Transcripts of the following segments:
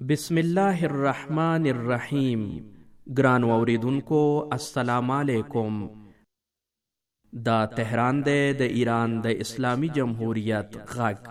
بسم الله الرحمن الرحیم. ګران اوریدونکو السلام علیکم. دا تهران دی د ایران د اسلامی جمهوریت غږ.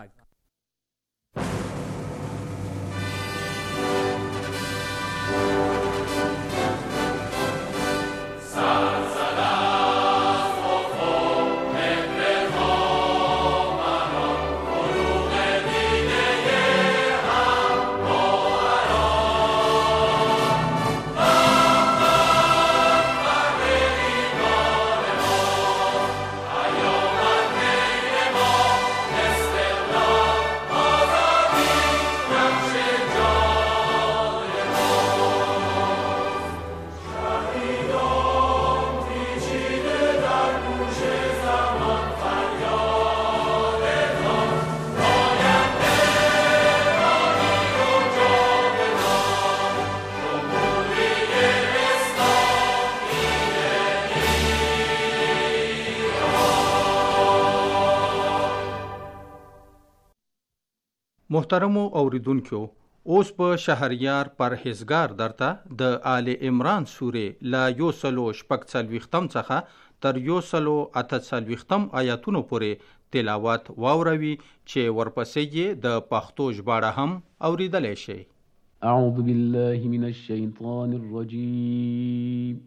محترمو اوریدونکو، اوس په شهریار پرهیزګار درته د آل عمران سورې لا 146 څخه تر 148 آیاتونو پورې تلاوت واوروي چې ورپسې یې د پښتو ژباړه هم اوریدلی شي. اعوذ بالله من الشیطان الرجیم.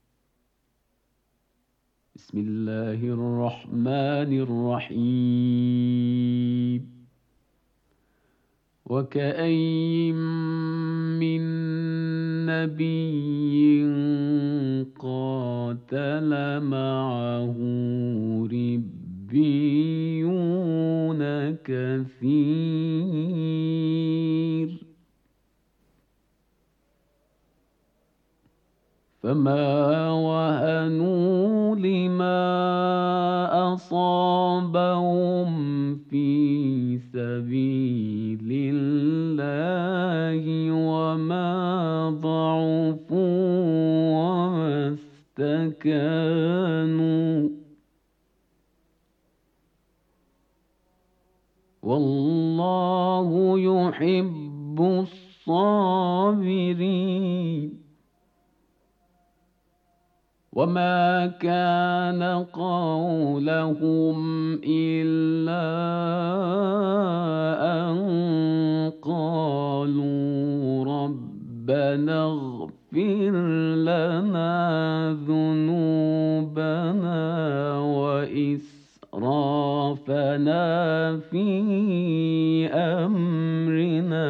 بسم الله الرحمن الرحیم. وكأين من نبي قاتل معه ربيون كثير فما وهنوا لما أصابهم في سبيل الله وما ضعفوا وما استكانوا والله يحب الصابرين. وما كان قولهم إلا أن قالوا ربنا اغفر لنا ذنوبنا وإسرافنا في أمرنا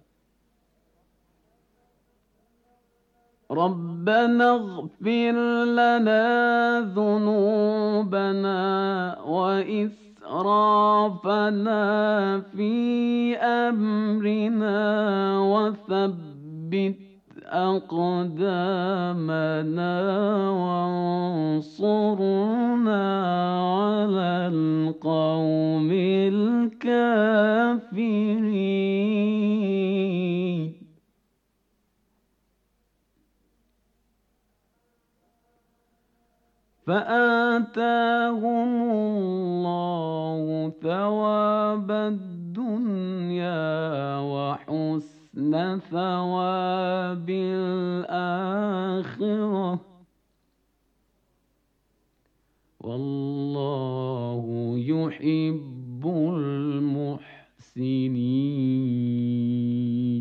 ربنا اغفر لنا ذنوبنا وإسرافنا في أمرنا وثبت أقدامنا وانصرنا على القوم الكافرين. فآتاهم الله ثواب الدنيا وحسن ثواب الآخرة والله يحب المحسنين.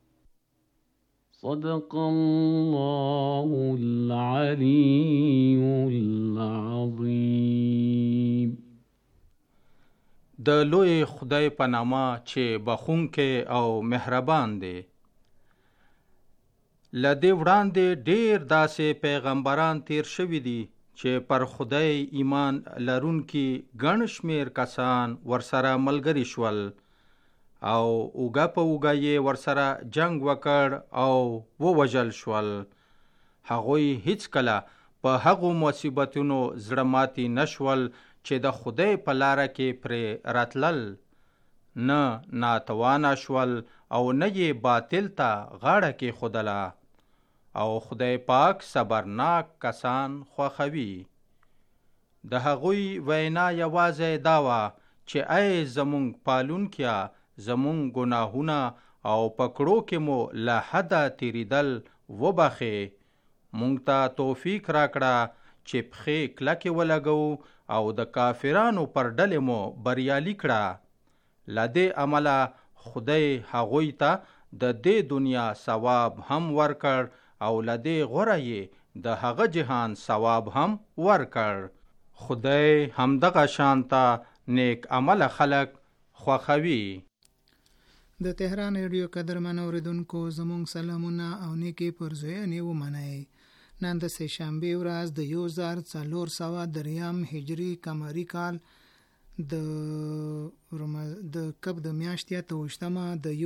صدق الله العلي العظيم. د لوی خدای په نامه چې بخښونکی او مهربان دی. له دې وړاندې ډېر داسې پیغمبران تیر شوي دي چې پر خدای ایمان لرونکي ګڼ شمېر کسان ورسره ملګري شول او اوږه په اوږه یې ورسره جنگ وکړ او ووژل شول. هغوی هیڅکله په هغو مصیبتونو زړه ماتي نشول چې د خدای په لاره کې پرې راتلل، نه ناتوانه شول او نه یې باطل ته غاړه کېښودله. او خدای پاک صبرناک کسان خوښوي. د هغوی وینا یوازې دا وه چې ای زمونږ پالونکیا، زمونږ گناهونه او پکړو کې مو له حده تیریدل وبخې. مونږ ته توفیق راکړه چې پښې کلکې ولګو او د کافرانو پر ډلې مو بریالي کړه. له دې عمله خدای هغوی ته د دې دنیا ثواب هم ورکړ او له دې غوره یې د هغه جهان ثواب هم ورکړ. خدای همدغه شانته نیک عمل خلق خوښوي. د تهران ریډیو قدرمن اوریدونکو زموږ سلامونه او نیکی پرزوینې ومنئ. نن د سهشنبې ورځ د 1403 هجری قمری کال د کب د میاشتې 28 د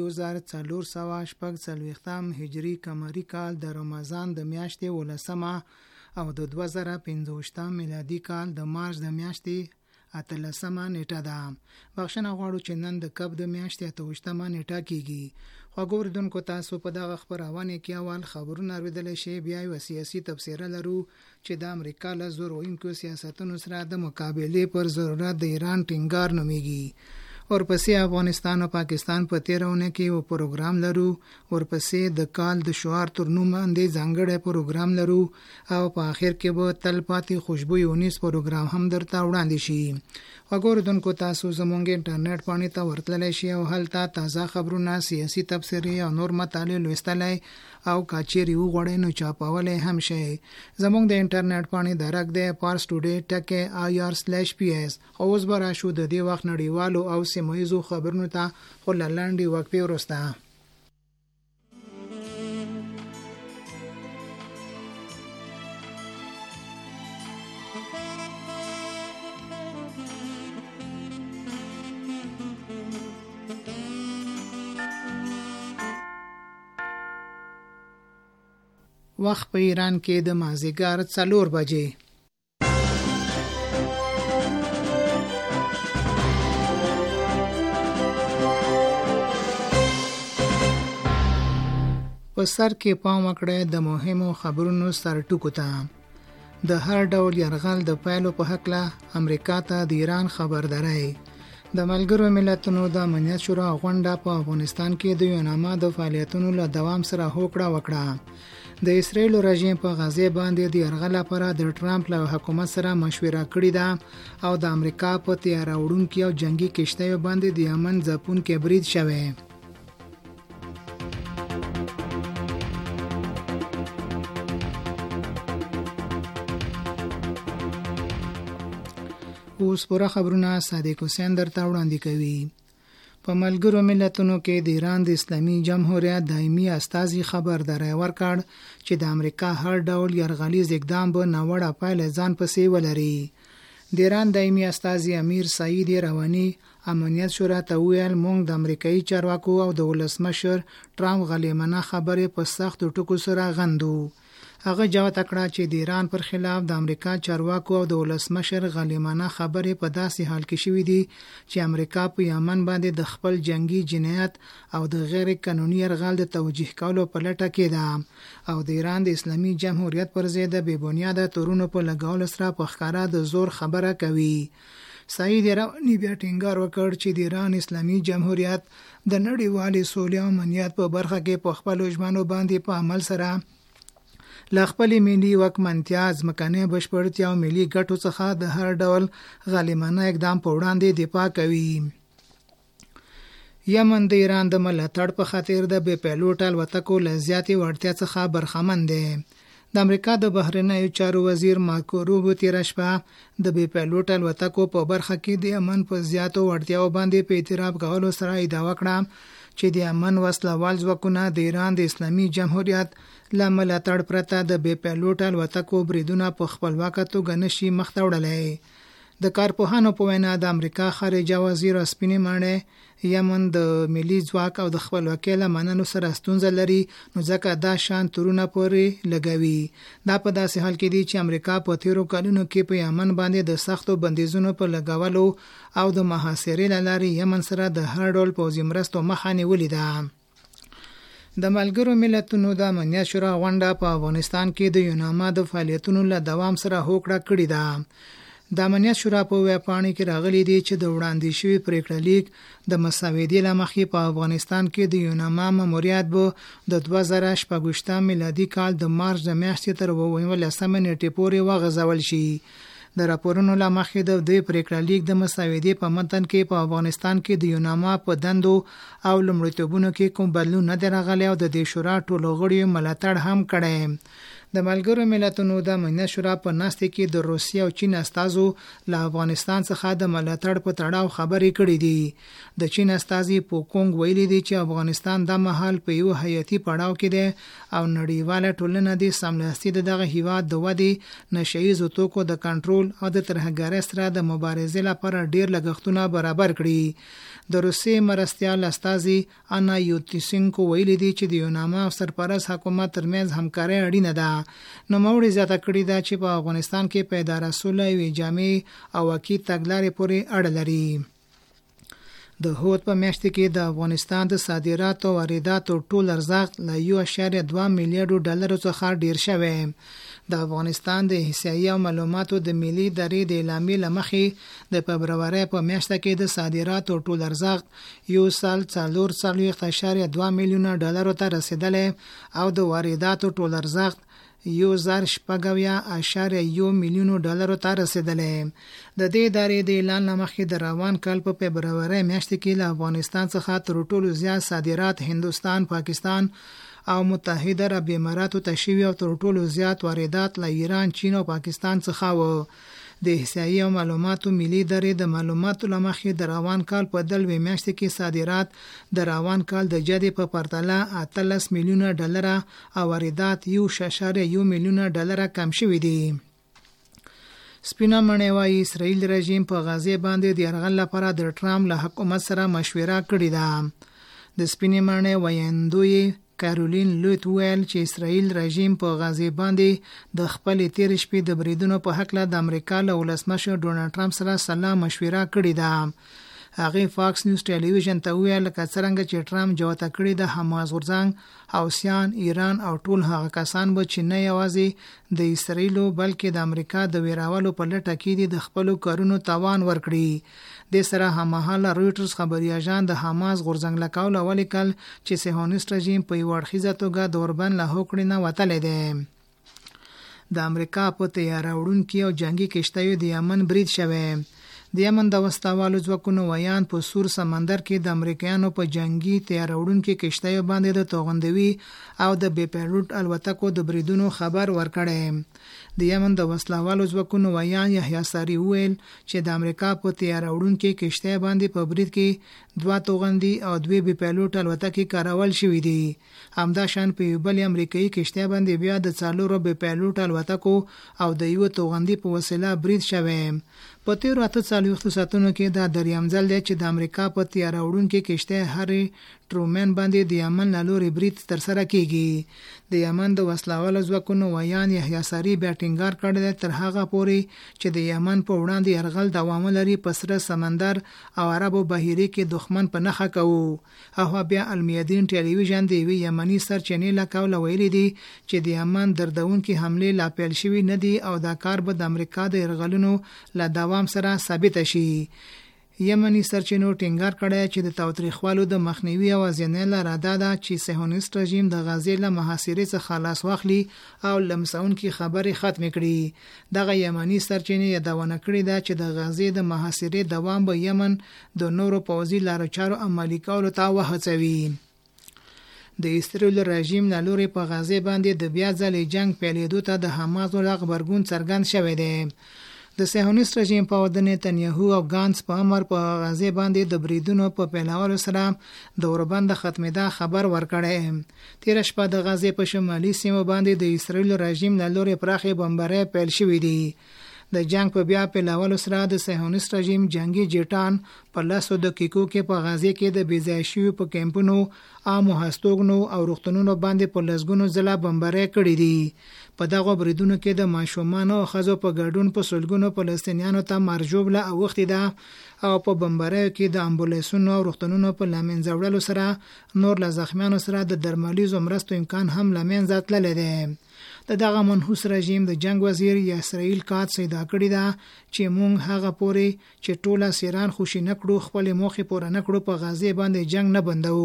1440 هجری قمری کال د رمضان د میاشتې 19 او د 2015 میلادي کال د مارچ د میاشتې 18 نیټه ده. بخښنه غواړو چې نن د کب د میاشتې 28 نیټه کیږي. خو ګوردونکو تاسو په دغه خبرونه کې اول خبرونه اوریدلی شي، بیا یو سیاسي تبصره لرو چې د امریکا له زور ویونکو سیاستونو سره د مقابلې پر ضرورت د ایران ټینګار نومیږي. ورپسې افغانستان او پاکستان په تیرونه کې یو پروګرام لرو. ورپسې د کال د شعار تر نوم باندې ځانګړی پروګرام لرو او په آخر کې به تل پاتې خوشبو یونیس پروګرام هم درته وړاندې شي. وګوردونکو تاسو زموږ انټرنیټ باندې ته ورتللی شي او هلته تازه خبرونه، سیاسي تبصرې او نور مطالع لوستلی او کاچېرې وغواړئ نو چاپولی هم شئ. زموږ د انټرنیټ باندې درک دی parstoday.ir/ps. اوس به راشو د دې وخت نړیوالو او سیمهیزو خبرونو ته، خو له لنډې وقفې وروسته. وخت په ایران کې د مازدیګر 4 بجې. په سر کې پام وکړئ د مهمو خبرونو سرټکو ته. د هر ډول یرغل د پایلو په هکله امریکا ته د ایران خبرداری. د ملګرو ملتونو د امنیت شورا غونډه په افغانستان کې د یوناما د فعالیتونو له دوام سره هوکړه وکړه. د اسرائیل رژیم په غزه باندې د یرغل لپاره د ټرمپ له حکومت سره مشوره کړې ده او د امریکا په تیاره وړونکو او جنگي کشتیو باندې د یمن ځپونکي برید شوی. اوس پوره خبرونه صادق حسین درته وړاندې کوي. په ملګرو ملتونو کې د ایران د اسلامي جمهوریت دایمي استازي خبرداری ورکړ چې د امریکا هر ډول یرغلیز اقدام به ناوړه پایله ځان پسې ولري. د ایران دایمي استازي امیر سعید رواني امنیت شورا ته ویل موږ د امریکایي چارواکو او د ولسمشر ټرمپ غلیمانه خبرې په سختو ټکو سره غندو. هغه جواب کړه چې د ایران پر خلاف د امریکا چارواکو او د ولسمشر غلیمانه خبرې په داسې حال کې شوې دي چې امریکا په یمن باندې د خپل جنگي جنایت او د غیر قانوني یرغل د توجیه کولو په لټه کې ده او د ایران د اسلامي جمهوریت پر ضد د بې بنیاده تورونو په لګولو سره په ښکاره د زور خبره کوي. سعید رواني بیا ټینګار وکړ چې د ایران اسلامي جمهوریت د نړیوالې سولې او امنیت په برخه کې په خپلو ژمنو باندې په عمل سره له خپلې ملي واکمنتیا، ځمکنۍ بشپړتیا او ملي ګټو څخه د هر ډول غلیمانه اقدام په وړاندې دفاع کوي. یمن د ایران د ملاتړ په خاطر د بې پیلوټ الوتکو له زیاتې وړتیا څخه برخمن دی. د امریکا د بهرنیو چارو وزیر مارکو روبیو تېره شپه د بې پیلوټ الوتکو په برخه کې د یمن په زیاتو وړتیاو باندې په اعتراف کولو سره ادعا وکړه چې د یمن وسلوال ځواکونه د ایران د اسلامي جمهوریت له ملاتړ پرته د بې پیلوټ الوتکو بریدونه په خپلواکه توګه نشي مخته وړلی. د کارپوهانو په وینا د امریکا خارجه وزیر سپینې ماڼۍ یمن د ملي ځواک او د خپلواکۍ له منلو سره ستونزه لري، نو ځکه دا شان تورونه پورې لګوي. دا په داسې حال کې دی چې امریکا په تیرو کلونو کې په یمن باندې د سختو بندیزونو په لګولو او د محاصرې له لارې یمن سره د هر ډول پوځي مرستو مخه نیولې ده. د ملګرو ملتونو د امنیت شورا غونډه په افغانستان کې د یوناما د فعالیتونو له دوام سره هوکړه کړې ده. د امنیت شورا په ویبپاڼه کې راغلي دي چې د وړاندې شوی پریکړه لیک د مساویدې لمخې په افغانستان کې د یوناما ماموریت به د 2018 میلادي کال د مارچ د میاشتې تر 19 نیټې پورې وغځول شي. د راپورونو لمخې د دې پریکړه لیک د مساویدې په متن کې په افغانستان کې د یوناما په دندو او لومړیتوبونو کې کوم بدلون نه دی راغلی او د دې شورا ټولو غړیو ملاتړ هم کړی. د ملګرو ملتونو د امنیت شورا په ناستې کې د روسیې او چین استازو له افغانستان څخه د ملاتړ په تړاو خبرې کړې دي. د چین استازي پوکونګ ویلي دي چې افغانستان د مهال په یو حیاتي پړاو کې دی او نړیواله ټولنه د سملاسي دغه هیواد د ودې نشهیزو توکو د کنټرول او د ترهګرۍ سره د مبارزې لپاره ډیر لګښتونه برابر کړي. د روسیې مرستیال استازي انا یوتیسینکو ویلي دي چې د یوناما او سرپرست حکومت ترمنځ همکاري اړینه ده. نو موړي زیاته کړی دا چې په افغانستان کې پایدار سوله وی جامع او اکید تګلارې پورې اړه لري. د هوت په میاشت کې د افغانستان د صادراتو او وارداتو ټول ارزښت له 1.2 میلیارډ ډالر څخه ډیر شوی. د افغانستان د احصایې او معلوماتو د ملي ادارې د اعلامیې لمخې د فبروري په میاشت کې د صادراتو ټول ارزښت یو سال 4.2 میلیونه ډالر ته رسیدلی او د وارداتو ټول ارزښت 1.1 میلیون ډالر ته رسیدلی. د دې ادارې د اعلان لمخې د روان کال په فبروري میاشت کې له افغانستان څخه تر ټولو زیات صادرات هندوستان، پاکستان او متحده عرب اماراتو ته شوي او تر ټولو زیات واردات له ایران، چین او پاکستان څخه وو. د احصایې او معلوماتو ملي ادارې د معلوماتو لمخې د روان کال په دلوي میاشت کې صادرات د روان کال د جدي په پرتله 18 میلیونه ډالر او واردات 1.1 میلیونه ډالر کم شوي دي. سپینه مڼې وايي اسرائیل رژیم په غزه باندې د یرغل لپاره د ټرامپ له حکومت سره مشوره کړې ده. د سپینې مڼې وایندوی کارولین لوت ویل چې اسرائیل رژیم په غزه باندې د خپل تیر شپې د بریدونو په حق له د امریکا له ولسمشر ډونالد ټرمپ سره سلا مشوره کړې ده. هغه فاکس نیوز ټلویزیون ته ویل چې څنګه چې ټرمپ جوته کړی د حماس غورځنګ، حوثیان، ایران او ټول هغه کسان به چې نه یوازې د اسرائیل بلکې د امریکا د ویراولو په لټه کې د خپل کارونو توان ورکړي. د سره هممهاله رويټرز خبري اژانس د حماس غورځنګ لکاول ولیکل چې صهیونیست رژیم په یو اړخیزه توګه د اوربن له هوکړې نه وتلی دی. د امریکا په تیاره وړونکي او جنگي کشتیو د یمن برید شوی. د یمن د وسوالو ځواکونو ویان په سور سمندر کې د امریکایانو په جنگي تیاره وړونکي کشتیو باندې د توغندوي او د بې پیلوټ الوتکو د بریدونو خبر ورکړی. د یمن د وسوالو ځواکونو ویان یحیی ساری ویل چې د امریکا په تیاره وړونکي کشتۍ باندې په برید کې 2 توغندي او 2 بې پیلوټ الوتکې کارول شوې دي. همدا شان په یو بل امریکایي کشتۍ باندې بیا د 4 بې پیلوټ الوتکو او د یو توغندي په وسیله برید شوی. په تیرو 48 ساعتونو کې دا دریم ځل دی چې د امریکا په تیاره وړونکي کشتۍ هری ټرومن باندې د یمن له لوري برید ترسره کیږي. د یمن د وسلوالو ځواکونو ویان یحیی ساری بیا ټینګار کړی دی تر هغه پورې چې د یمن په وړاندې یرغل دوام لري په سره سمندر او عربو بحیره کې دښمن په نخښه کوو. او بیا المیادین ټلویزیون دی وی یمنی سرچینې لکاول ویلي دي چې د یمن دردونکي حمله لا پیل شوی نه دي او دا کار به د امریکا د یرغلونو له دوام سره ثابت شي. یمنی سرچینو ټینګار کړی چې د تاوتریخوالو د مخنیوي او ځینې لاره ده چې صهیونیست رژیم د غزې له محاصرې څخه خلاص واخلي او لمسونکي خبرې ختم کړي. دغه یمنی سرچینې یادونه کړې ده چې د غزې د محاصرې دوام به یمن د نورو پوځي لارو چارو عملي کولو ته وهڅوي. د اسرائیل رژیم له لوري په غزې باندې د بیا ځلې جنگ پیلېدو ته د حماس له غبرګون څرګند شوی دی. د صهیونیست رژیم په ود نتنیاهو او ګانس په امر په غزې باندې د بریدونو په پیلولو سره د اوربند ختمېدا خبر ورکړی. تیر شپه د غزې په شمالي سیمه باندې د اسرائیل رژیم له لوري پراخې بمبارۍ پیل شوې دي. د جنگ په بیا پیلولو سره د صهیونیست رژیم جنگي جټان په 10 دقیقو کې په غزې کې د بیځایشي په کیمپونو، عامو هستوګنو او روغتونونو باندې په لسګونو ځله بمبارۍ کړې دي. په دغه بریدونو کې د ماشومان او ښځو په ګډون په سلګونو فلسطینیانو ته مرجوبله اوښتې ده او په بمباریو کې د امبولانسونو او روغتونونو په لمنځه وړلو سره نور له زخمیانو سره د درملیزو مرستو امکان هم لمنځه تللی دی. دغه منحوس رژیم د جنگ وزیر یاسر کات سیدا کړی دا چې مونږ هغه پوري چې ټوله سیران خوشی نکړو خپل موخه پوره نکړو په غزه باندې جنگ نه بندو.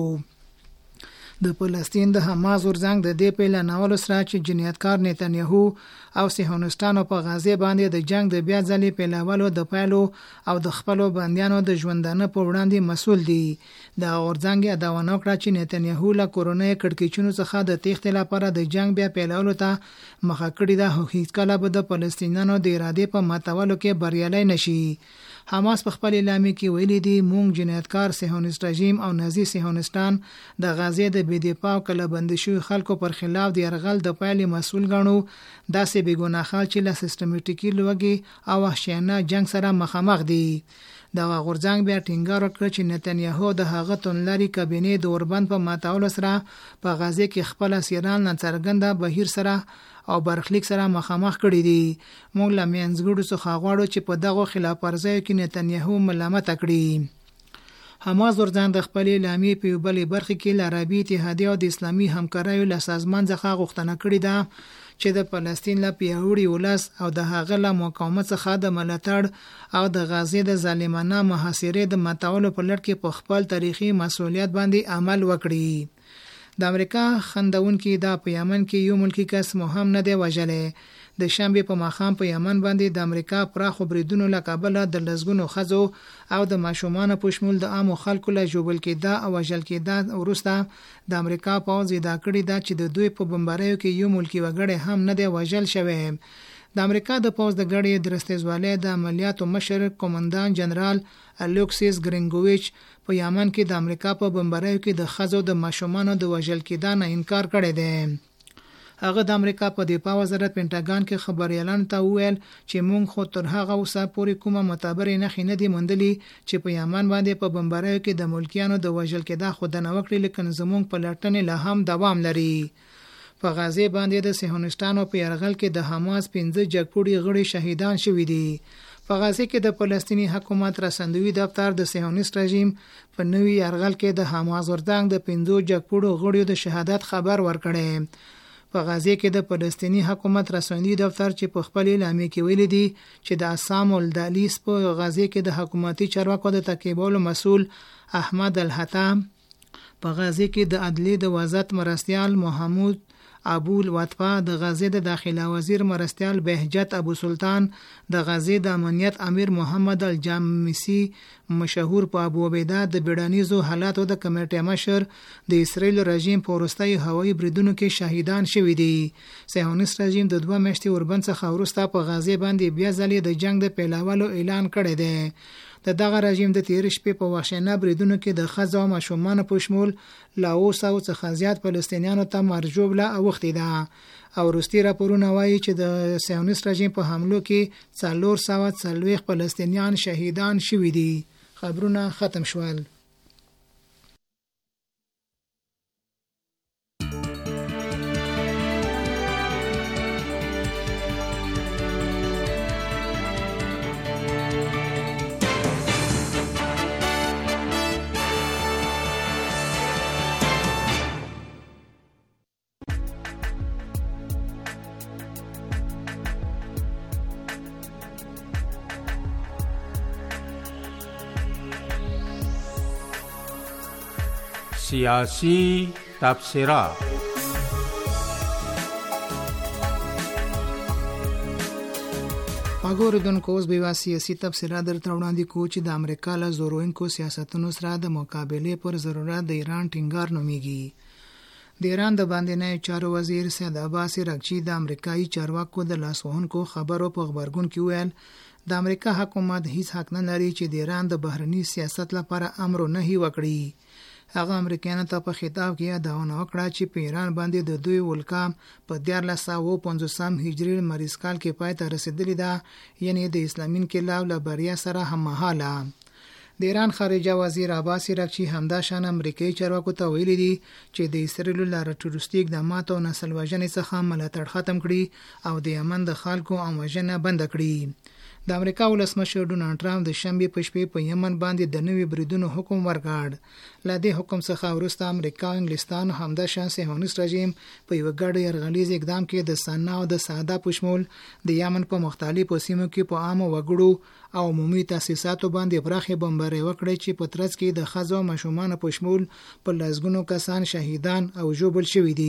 د فلسطین د حماس ورزنګ د دې په لانولو سره چې جنایتکار نتنیاهو او صهیونستانو په غزه باندې د جنگ د بیا ځلې په لاولو د پایلو او د خپل بندیانو د ژوندانه په وړاندې مسول دي. د اورځنګ دا ونه کړ چې نتنیاهو له کورونې کړکېچونو څخه د تېښتې لپاره د جنگ بیا پیلولو ته مخه کړې ده. هیڅ کله به د فلسطینیانو د ارادې په ماتولو کې بریالي نشي. حماس په خپل اعلامیه کې ویلي دي مونږ جنایتکار صهیونیست رژیم او نازي صهیونستان د غزې د بيدپا او کله بند شوی خلکو پر خلاف د يرغل د پایلې مسول ګڼو. داسې بېګناه خلک چې له سیستماتیکي لوږې او وحشیانه جنگ سره مخامخ دي. دا غورځنګ بیا ټینګار وکړ چې نتنیاهو د هغه تونلاري کابینې د اوربند په ماتولو سره په غزې کې خپل اسیران ناڅرګنده بهیر سره او برخلیک سره مخامخ کړي دي. موږ له منځګړو څخه غواړو چې په دغه خلاف ورزیو کې نتنیاهو ملامت کړي. حماس ورځان د خپل اعلامیې په بلې برخه کې ل عربي اتحادیه او د اسلامي همکاریو له سازمان څخه غوښتنه کړې ده چې د فلسطین له پیاوړي ولس او د هغه له مقاومت څخه د ملاتړ او د غزې د ظالمانه محاصرې د ماتولو په لړ کې په خپل تاریخي مسؤلیت باندې عمل وکړي. د امریکا خندونکو دا په یمن کې یو ملکی کس مهم نه دی وژلې. د شنبه په ماښام په یمن باندې د امریکا پراخ بریدونو له کابل د لزګونو خزو او د ماشومان په شمول د عامو خلکو له جوبل کېدا او وژل کېدا ورسته د امریکا پوځ دا کړی دا چې د دوی په بمباریو کې یو ملکی وګړی هم نه دی وژل شوی. د امریکا د پوځ د غړي درستېزوالۍ د عملیاتو مشر قومندان جنرال الوکسیس ګرینګویچ په یمن کې د امریکا په بمباریو کې د خزو د ماشومانو د وژل کېدا نه انکار کړی دی. هغه د امریکا په دفاع وزارت پینټاګان کې خبريالان ته وویل چې مونږ خو تر هغه وسه پورې کومه معتبرې نښې نه دي موندلې چې په یمن باندې په بمباریو کې د ملکیانو د وژل کېدا خودنه وکړي، لیکن زمونږ په لټنې لا هم دوام لري. په غزې باندې د صهیونستانو په یرغل کې د حماس 15 جګپوړي غړي شهیدان شوي دي. په غزې کې د فلسطینی حکومت رسندوی دفتر د صهیونیست رژیم په نوې یرغل کې د حماس ورځنګ د 15 جګپوړو غړیو د شهادت خبر ورکړی. په غزې کې د فلسطینی حکومت رسندوی دفتر چې په خپل اعلامیه کې ویلي دي چې د اسام الدالیس په غزې کې د حکومتي چارواکو د تعقیبولو مسؤل احمد الحتام، په غزې کې د عدلیې د وزارت مرستیال محمود ابو الوطفه، د غزې د داخله وزیر مرستیال بهجت ابو سلطان، د غزې د امنیت امیر محمد الجامسی مشهور په ابو عبیده، د بیړنیزو حالاتو د کمیټې مشر، د اسرائیل رژیم په وروستي هوایي بریدونو کې شهیدان شوي دي. صهیونیست رژیم د 2 میاشتې اوربند څخه وروسته په غزې باندې بیا ځلې د جنگ د پیلولو اعلان کړی دی. د دغه رژیم د تیر شپې په وحشیانه بریدونو کې د ښځو او ماشومانو په شمول له 200 څخه زیات فلسطینیانو ته مرجوبله اوښتې ده او وروستي راپورونه وایي چې د صهیونیست رژیم په حملو کې 440 فلسطینیان شهیدان شوي دي. خبرونه ختم شول. سیاسی تبصره. وګوردونکو اوس به سیاسي تبصره درته وړاندې کوو چې د امریکا له زوروونکو سیاستونو سره د مقابلې پر ضرورت د ایران ټینګار نومیږي. د ایران د باندې چارو وزیر سید عباس راغچی د امریکایي چارواکو د لاسوهونکو خبرو په خبرګون کې ویل د امریکا حکومت هیڅ حق نه لري چې د ایران د بهرني سیاست لپاره امر نه هی وکړي. هغه امریکایانو ته په خطاب کې یادونه وکړه چې په ایران باندې د دوی ولکام په 1450 هجری مریض کال کې پای ته رسیدلی ده، یعنی د اسلامي انقلاب له بریا سره هممهاله. د ایران خارجه وزیر عباس راغچی همدا شان امریکایي چارواکو ته ویلي دي چې د اسرائیل له ټروریستي اقداماتو او نسل وژنې څخه ملاتړ ختم کړي او د یمن د خلکو وژنه بند کړي. د امریکا ولسمشر ډونالډ ټرمپ د شنبې په شپې په یمن باندې د نوي بریدونو حکم ورکړ. له دې حکم څخه وروسته امریکا او انګلستان همداشان صهیونیست رژیم په یو ګډ یرغلیز اقدام کې د سنا او د ساده په شمول د یمن په مختلفو سیمو کې په عامو وګړو او عمومي تاسیساتو باندې پراخې بمبارۍ وکړې چې په ترڅ کې د ښځو او ماشومانو په شمول په لسګونو کسان شهیدان او ژوبل شوي دي.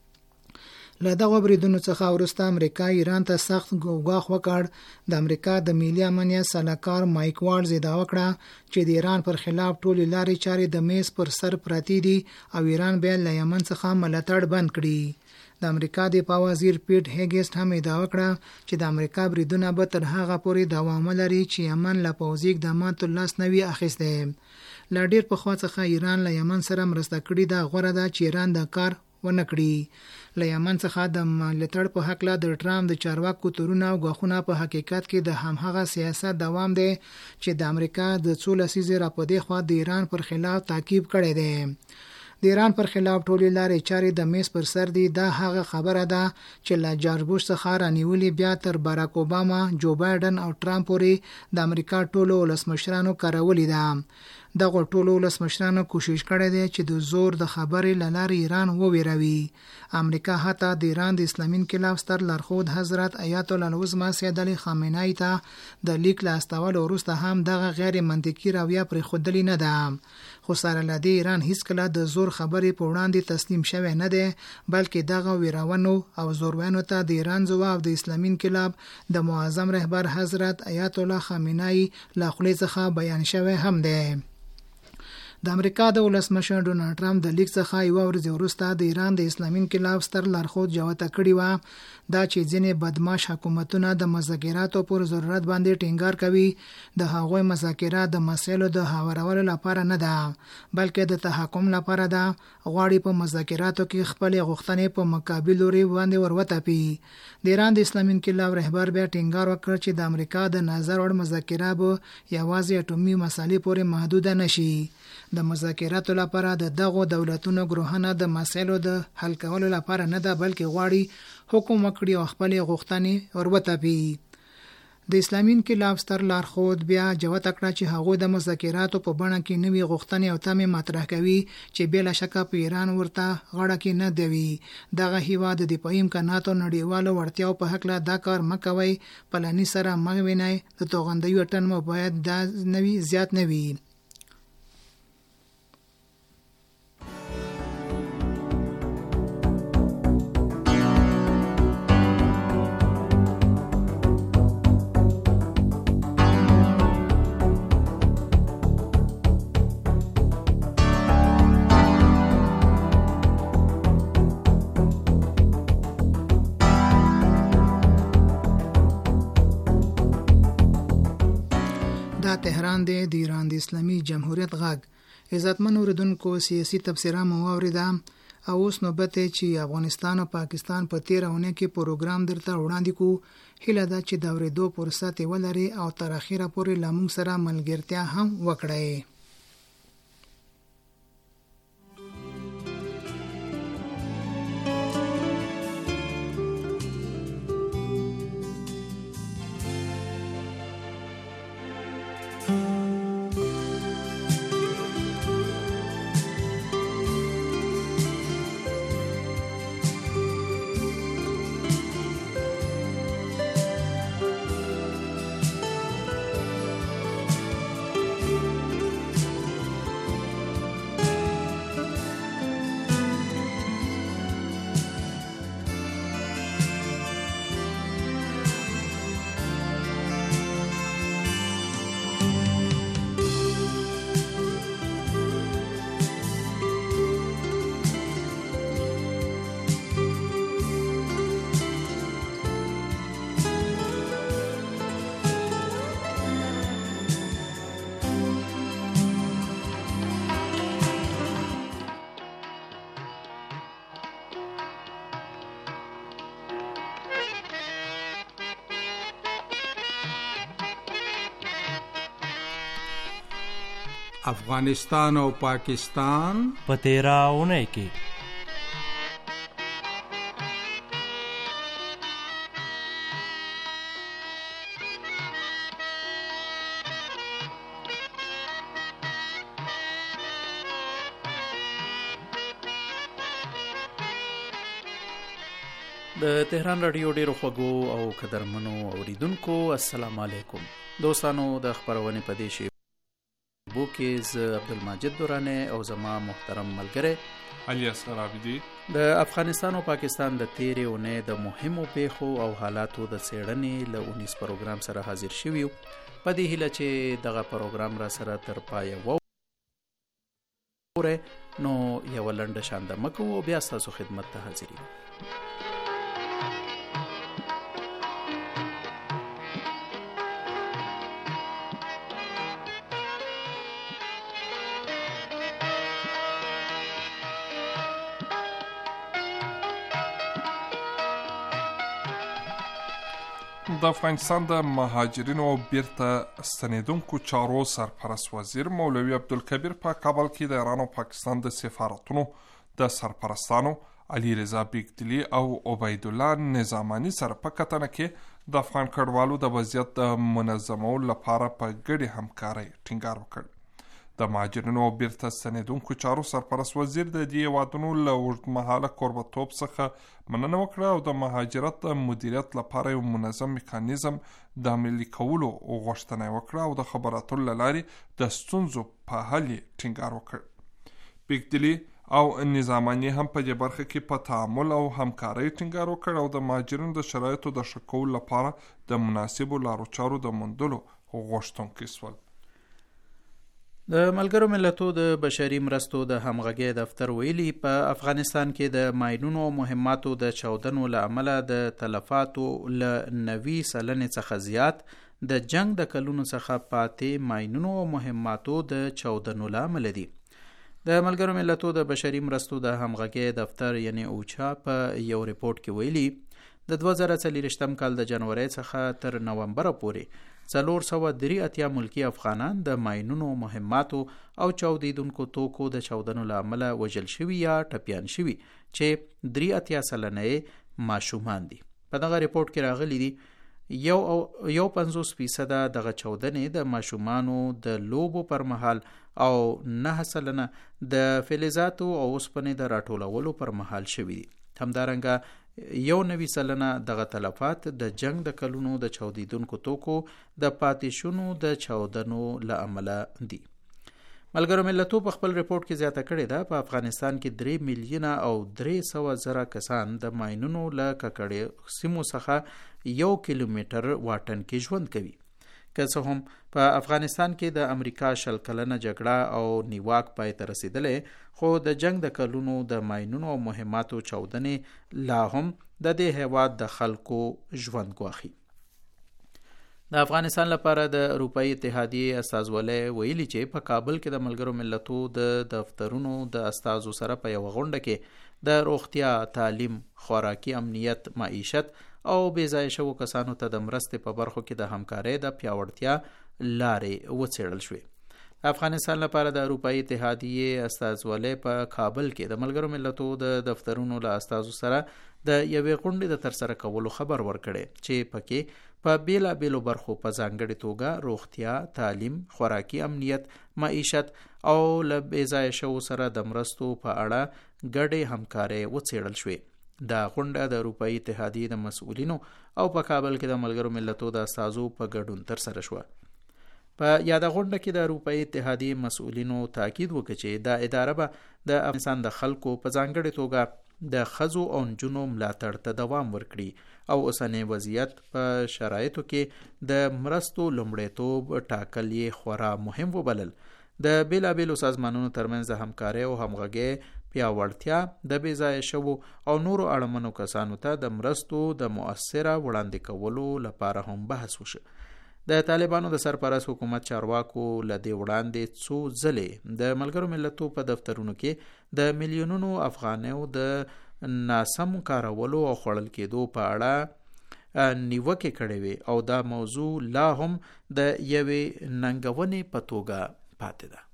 له دغه بریدونو څخه وروسته امریکا ایران ته سخت ګواښ وکړ. د امریکا د ملي امنیت سلاکار مایک والز ادعا وکړه چې د ایران پر خلاف ټولې لارې چارې د میز پر سر پراتی دي او ایران بیا له یمن څخه ملاتړ بند کړي. د امریکا د دفاع وزیر پیټ هیګسټ هم ادعا وکړه چې د امریکا بریدونه به تر هغه پورې دوام لري چې یمن له پوځي اقداماتو لاس نه وي اخیستی. له ډېر پخوا څخه ایران له یمن سره مرسته کړې ده. غوره ده چې ایران د کار ونه کړي. له یمن څخه د ملاتړ په حق له د ټرمپ د چارواکو تورونه او غاښونه په حقیقت کې د همغه سیاست دوام دی چې د امریکا د څو لسیزې راپدې خوا د ایران پر خلاف تعقیب کړی دی. د ایران پر خلاف ټولې لارې چارې د میز پر سر دي. دا هغه خبره ده چې له جارج بوش څخه رانیولې بیا تر باراک اوباما، جو بایدن او ټرمپ پورې د امریکا ټولو ولسمشرانو کارولې ده. دغه ټولو ولسمشرانو کوشش کړی دی چې د زور د خبرې له لارې ایران وویروي. امریکا حتی د ایران د اسلامي انقلاب ستر لارښود حضرت آیت الله العظمى سید علي خامنه‌ای ته د لیک له استولو وروسته هم دغه غیر منطقي رویه پرېښودلې نه ده. خو سره له دې ایران هیڅکله د زور خبرې په وړاندې تسلیم شوی نه دی، بلکې دغه ویرونو او زورونو ته د ایران ځواب د اسلامي انقلاب د معظم رهبر حضرت آیت الله خامنه‌ای له خولې څخه بیان شوی هم دی. د امریکا د ولسمشر ډونالډ ټرمپ د لیک څخه یوه ورځ وروسته د ایران د اسلامي انقلاب ستر لارښود جوته کړې وه دا چې ځینې بدمعش حکومتونه د مذاکراتو پر ضرورت باندې ټینګار کوي. د هغوی مذاکرات د مسایلو د هوارولو لپاره نه ده، بلکې د تحکم لپاره ده. غواړي په مذاکراتو کې خپلې غوښتنې په مقابل لوري باندې وروتپي. د ایران د اسلامي انقلاب رهبر بیا ټینګار وکړ چې د امریکا د نظر وړ مذاکرات به یوازې اټومي مسالې پورې محدوده نشي. د مذاکراتو لپاره د دغو دولتونو ګروهونه د مسایلو د حل کولو لپاره نه ده، بلکې غواړي حکم وکړي او خپلې غوښتنې وروتپي. د اسلامي انقلاب ستر لارښود بیا جوته کړه چې هغوی د مذاکراتو په بڼه کې نوې غوښتنې او تمې مطرح کوي چې بې له شکه په ایران ورته غاړه کې نه دوي. دغه هیواد د دفاعي امکاناتو نړیوالو وړتیاو په هکله دا کار مه کوئ، پلاني سره مه وینئ، د توغندیو ټن مو باید دا نوي زیات نه وي. تهران دی د ایران د اسلامي جمهوریت غږ. عزتمن اوریدونکو، سیاسي تبصره مو واوریده او اوس نوبت چې افغانستان او پاکستان په تیر اونۍ کې پروګرام درته وړاندې کو. هیله ده چې د اوریدو فرصت ولري او تر اخره پورې له موږ سره ملګرتیا هم وکړئ. افغانستان او پاکستان په تیراونه کې د تهران رادیو ډیرو خوږو او قدرمنو اوریدونکو السلام علیکم. دوستانو د خبرونې په دې شی بو کې ز عبدالمجید دورانه او زما محترم ملګری علي اصغر عابدي د افغانستان او پاکستان د تیرې اونۍ د مهمو پیښو او حالاتو د څېړنې له 19 پروګرام سره حاضر شوي په دې هیله چې دغه پروګرام را سره تر پایه وره نو یو لنډه شانده مکو او بیا تاسو خدمت ته حاضر یو. د افغانستان د مهاجرینو او بیرته ستنیدونکو چارو سرپرست وزیر مولوي عبدالکبیر په کابل کې د ایران او پاکستان د سفارتونو د سرپرستانو علي رضا بیگدلي او عبید الله نظامانی سره په کتنه کې د افغان کډوالو د وضعیت د منظمولو لپاره په ګډې همکارۍ ټینګار وکړ. د مهاجرینو او بیرته ستنیدونکو چارو سرپرست وزیر د دې هیوادونو له اوږدمهاله کوربه‌توب څخه مننه وکړه او د مهاجرت د مدیریت لپاره یو منظم میکانیزم د عملي کولو غوښتنه وکړه او د خبرو اترو له لارې د ستونزو په حل ټینګار وکړ. بیگدلي او نظامانی هم په دې برخه کې په تعامل او همکارۍ ټینګار وکړ او د مهاجرینو د شرایطو د ښه کولو لپاره د مناسبو لارو چارو د موندلو غوښتونکي شول. د ملګرو ملتونو د بشري مرستو د همغږۍ دفتر ویلي په افغانستان کې د ماینونو او مهماتو د چاودنو له امله د تلفاتو له 90 سلنې څخه زیات د جنگ د کلونو څخه پاتې ماینونو او مهماتو د چاودنو له امله دي. د ملګرو ملتونو د بشري مرستو د همغږۍ دفتر یعنی اوچا په یو ریپورت کې ویلي د 2023 کال د جنوري څخه تر نومبر پورې 483 ملکی افغانان د ماینونو مهماتو او چاودیدونکو توکو د چاودنو له امله وژل شوي یا ټپیان شوي چې 83 سلنه ماشومان دي. په دغه ریپورت کې راغلي دي 50% دغه چاودنې د ماشومانو د لوبو پر مهال او 9 سلنه د فلزاتو او اوسپنې د راټولولو پر مهال شوي دي. همدارنګه 90 سلنه دغه تلفات د جنگ د کلونو د چاودیدونکو توکو د پاتېشونو د چاودنو له امله دي. ملګرو ملتونو په خپل ریپورت کې زیاته کړې ده په افغانستان کې 3 میلیونه او 300,000 کسان د ماینونو له ککړې سیمو څخه 1 کیلومتر واټن کې ژوند کوي. که څه هم په افغانستان کې د امریکا 100 کلنه جګړه او نیواک پای ته رسیدلې خو د جنگ د کلونو د ماینونو او مهماتو چاودنې لا هم د دې هیواد د خلکو ژوند ګواخي. د افغانستان لپاره د اروپאי اتحادیې استازولۍ ویلي چې په کابل کې د ملګرو ملتونو د دفترونو د استازو سره په یو غونډه کې د روغتیا، تعلیم، خوراکي امنیت، معیشت او بې ځایه شوو کسانو ته د مرستې په برخو کې د همکارۍ د پیاوړتیا لارې وڅېړل شوې. افغانستان لپاره د اروپאי اتحادیې استازولۍ په کابل کې د ملګرو ملتونو د دفترونو له استازو سره د یوې غونډې د ترسره کولو خبر ورکړی چې پکې په بیلابیلو برخو په ځانګړې توګه روغتیا، تعلیم، خوراکي امنیت، معیشت او له بې ځایه شوو سره د مرستو په اړه ګډې همکارۍ وڅېړل شوې. دا غونډه د اروپאי اتحادیې د مسؤلینو او په کابل کې د ملګرو ملتونو د استازو په ګډون ترسره شوه. په یاده غونډه کې د اروپאי اتحادیې مسؤلینو تاکید وکړ چې دا اداره به د افغانستان د خلکو په ځانګړې توګه د ښځو او نجونو ملاتړ ته دوام ورکړي او اوسنی وضعیت په شرایطو کې د مرستو لومړیتوب ټاکل یې خورا مهم وبلل. د بیلابیلو سازمانونو ترمنځ د همکارۍ او همغږۍ پیاوړتیا د بې ځایه شوو او نورو اړمنو کسانو ته د مرستو د مؤثره وړاندې کولو لپاره هم بحث وشو. د طالبانو د سرپرست حکومت چارواکو له دې وړاندې څو ځلې د ملګرو ملتونو په دفترونو کې د میلیونونو افغانیو د ناسم کارولو او خوړل کېدو په اړه نیوکې کړې وې او دا موضوع لا هم د یوې ننګونې په توګه پاتې ده.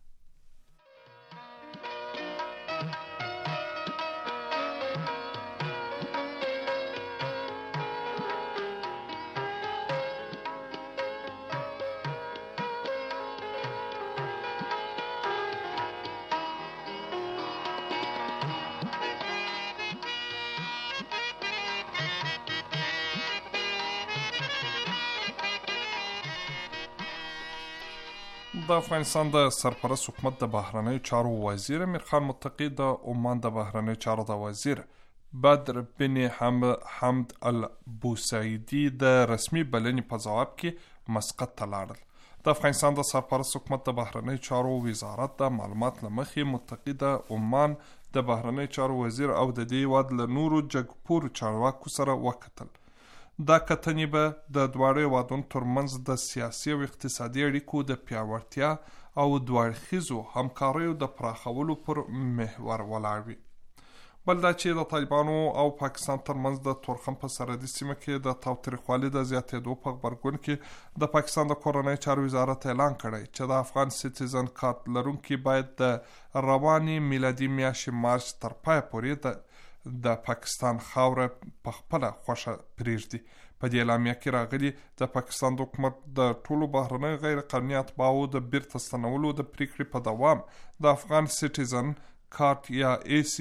د افغانستان د سرپرست حکومت د بهرنیو چارو وزیر امیر خان متقی د عمان د بهرنیو چارو د وزیر بدر بن حمد البوسعیدی د رسمي بلنې په جواب کې مسقط ته لاړل. د افغانستان د سرپرست حکومت د بهرنیو چارو وزارت د معلومات له مخې متقی د عمان د بهرنیو چارو وزیر او د دې هیواد له نورو جګپورو چارواکو سره وکتل. دا کتنې به د دواړو هیوادونو ترمنځ د سیاسي او اقتصادي اړیکو د پیاوړتیا او دوه اړخیزو همکاریو د پراخولو پر محور ولاړ وي. بل دا چې د طالبانو او پاکستان ترمنځ د تورخم په سرحدي سیمه کې د تاوتریخوالي د زیاتېدو په غبرګون کې د پاکستان د کورنیو چارو وزارت اعلان کړی چې د افغان سټیزن کارت لرونکي باید د روانې میلادي میاشتې مارچ تر پایه پورې د پاکستان خاوره په خپله خوښه پرېږدي. په دې اعلامیه کې راغلي د پاکستان د حکومت د ټولو بهرنیو غیر قانوني اتباعو د بیرته ستنولو د پریکړې په دوام د افغان سټیزن کارت یا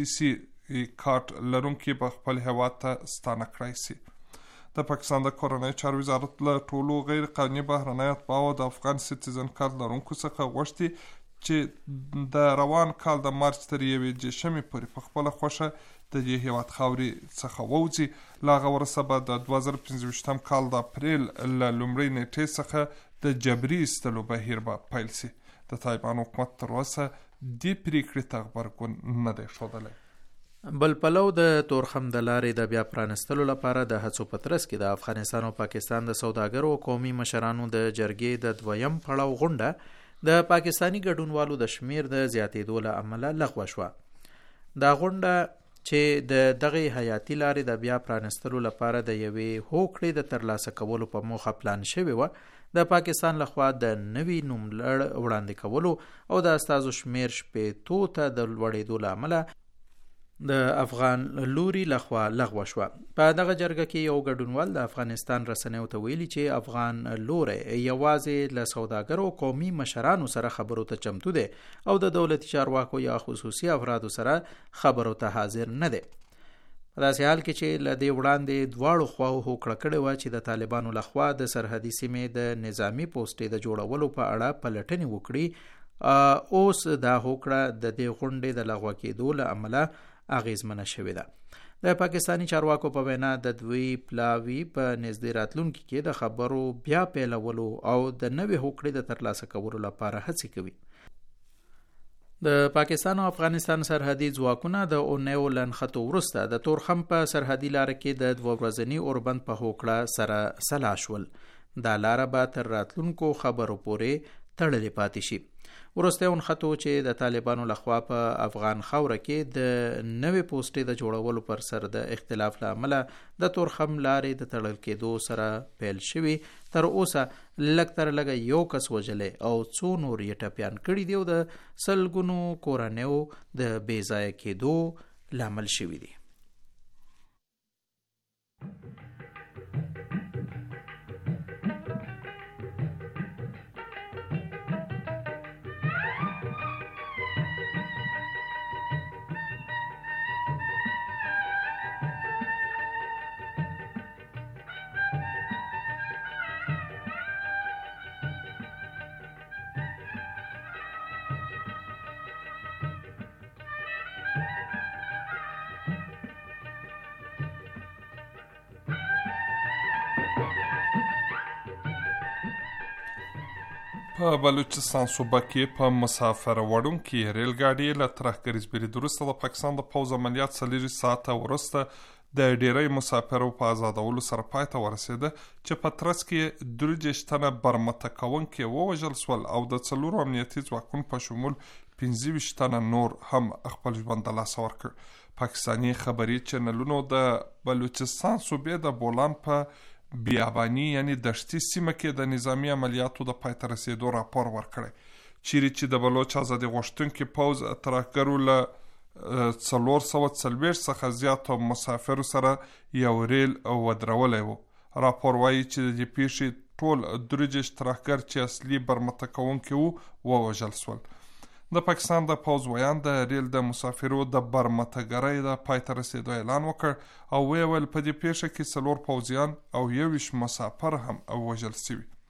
ACC کارت لرونکي به خپل هیواد ته ستانه کړای شي. د پاکستان د کورنیو چارو وزارت له ټولو غیر قانوني بهرنیو اتباعو د افغان سټیزن کارت لرونکو څخه غوښتي چې د روان کال د مارچ تر 1 پورې په خپله خوښه د دې هیواد خاورې څخه ووځي. له هغه وروسته به د 2015 کال د اپریل له لومړۍ نیټې څخه د جبري ایستلو بهیر به پیل شي. د طالبانو حکومت تر اوسه دې پریکړې ته غبرګون نه دی ښودلی. بل پلو د تورخم د لارې د بیا پرانستلو لپاره د هڅو په ترڅ کې د افغانستان او پاکستان د سوداګرو او قومي مشرانو د جرګې د 2م پړاو غونډه د پاکستانی ګډونوالو د شمیر د زیاتېدو له امله لغوه شوه. دا غونډه چې د دغه حیاتي لارې د بیا پرانستلو لپاره د یوې هوکړې د ترلاسه کولو په موخه پلان شوې وه، د پاکستان لخوا د نوي نوملړ وړاندې کولو او د استازو شمیر 15 ته د لوړېدو له امله د افغان لوري لخوا لغوه شوه. په دغه جرګه کې یو ګډونوال د افغانستان رسنیو ته ویلي چې افغان لوري یوازې له سوداګرو او قومي مشرانو سره خبرو ته چمتو دی او د دولتي چارواکو یا خصوصي افرادو سره خبرو ته حاضر نه دی. په داسې حال کې چې له دې وړاندې دواړو خواو هوکړه کړې وه چې د طالبانو لخوا د سرحدي سیمې د نظامی پوسټې د جوړولو په اړه پلټنې وکړي، اوس دا هوکړه د دې غونډې د لغوه کېدو له امله اغیزمنه شوې ده. د پاکستانی چارواکو په وینا د دوی پلاوی په نږدې راتلونکي کې د خبرو بیا پیلولو او د نوې هوکړې د ترلاسه کولو لپاره هڅې کوي. د پاکستان او افغانستان سرحدي ځواکونه د اونیو لنښتو وروسته د تورخم په سرحدي لاره کې د 2 ورځني اوربند په هوکړه سره سلا شول. دا لاره به تر راتلونکو خبرو پورې تړلې پاتې شي. وروسته نښتو چې د طالبانو لخوا په افغان خاوره کې د نوې پوسټې د جوړولو پر سر د اختلاف له امله د تورخم لارې د تړل کېدو سره پیل شوي، تر اوسه لږ تر لږه یو کس وژلی او څو نور یې ټپیان کړي دي او د سلګونو کورنیو د بې ځایه کېدو لامل شوي دي. په بلوچستان صوبه کې په مسافر وړونکي ریل ګاډي له ترهګریز برید وروسته د پاکستان د پوځ عملیات 4 ساعته وروسته د ډیری مسافرو په آزادولو سره پای ته ورسېده چې په ترڅ کې 23 تنه برمته کوونکي ووژل شول او د 4 امنیتي ځواکونو په شمول 25 تنه نور هم خپل ژوند د لاسه ورکړ. پاکستاني خبري چینلونو د بلوچستان صوبې د بولان په بیابانی یعنی دشتي سیمه کې د نظامی عملیاتو د پای ته رسېدو راپور ورکړی، چیرې چې د بلوچ آزادي غوښتونکي پوځ ترهګرو له 440 څخه زیاتو مسافرو سره یو ریل ودرولی و. راپور وایي چې د دې پیښې ټول 23 ترهګر چې اصلي برمته کوونکي وو ووژل شول. د پاکستان د پوځ ویان د ریل د مسافرو د برمتګرۍ د پای ته رسېدو اعلان وکړ او ویل په دې پیښه کې 4 پوځیان او 21 مسافر هم وژل شوي.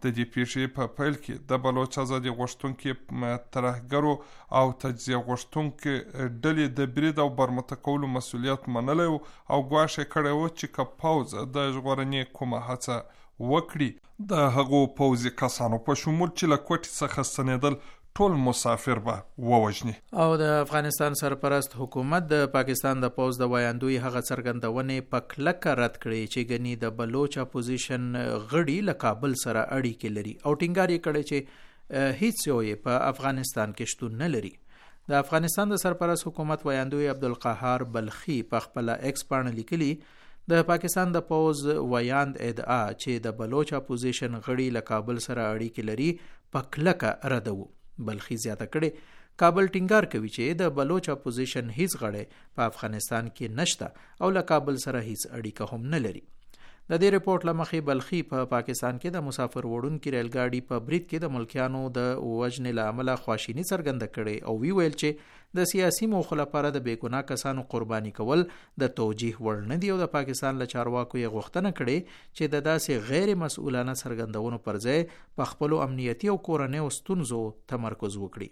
د دې پیښې په پیل کې د بلوچ ازادي غوښتونکو ترهګرو او تجزیه غوښتونکو ډلې د برید او برمته کولو مسؤلیت منلی او ګواښ کړی و چې که پوځ د ژغورنې کومه هڅه وکړي د هغو پوځي کسانو په شمول چې له کوټې څخه ستنېدل ټول مسافر به ووجني. او د افغانستان سرپرست حکومت د پاکستان د پوځ د وایاندوی هغه څرګندونې په کلکه رد کړې چې ګنې د بلوچ اپوزیشن غړي له کابل سره اړیکې لري او ټینګار یې کړی چې هیڅ یو په افغانستان کې شتون نه لري. د افغانستان د سرپرست حکومت وایاندوی عبدالقهار بلخي په خپل ایکس باندې لیکلي د پاکستان د پوځ ویاند ادعا چې د بلوچ اپوزیشن غړي له کابل سره اړیکې لري په کلکه ردو. بلخي زیاته کړي کابل ټینګار کوي چې د بلوچ اپوزیشن هیڅ غړی په افغانستان کې نشته او له کابل سره هیڅ اړیکه هم نه لري. د دې ریپورت لمخې بلخي په پاکستان کې د مسافر وړونکو ریل ګاډي په برید کې د ملکیانو د وژنې له امله خواشیني څرګنده کړي او ویل چې د سیاسي موخو لپاره د بېګناه کسانو قرباني کول د توجیه وړ نه دي او د پاکستان له چارواکو یې غوښتنه کړې چې د داسې غیر مسؤلانه څرګندونو پر ځای په خپلو امنیتي او کورنیو ستونزو تمرکز وکړي.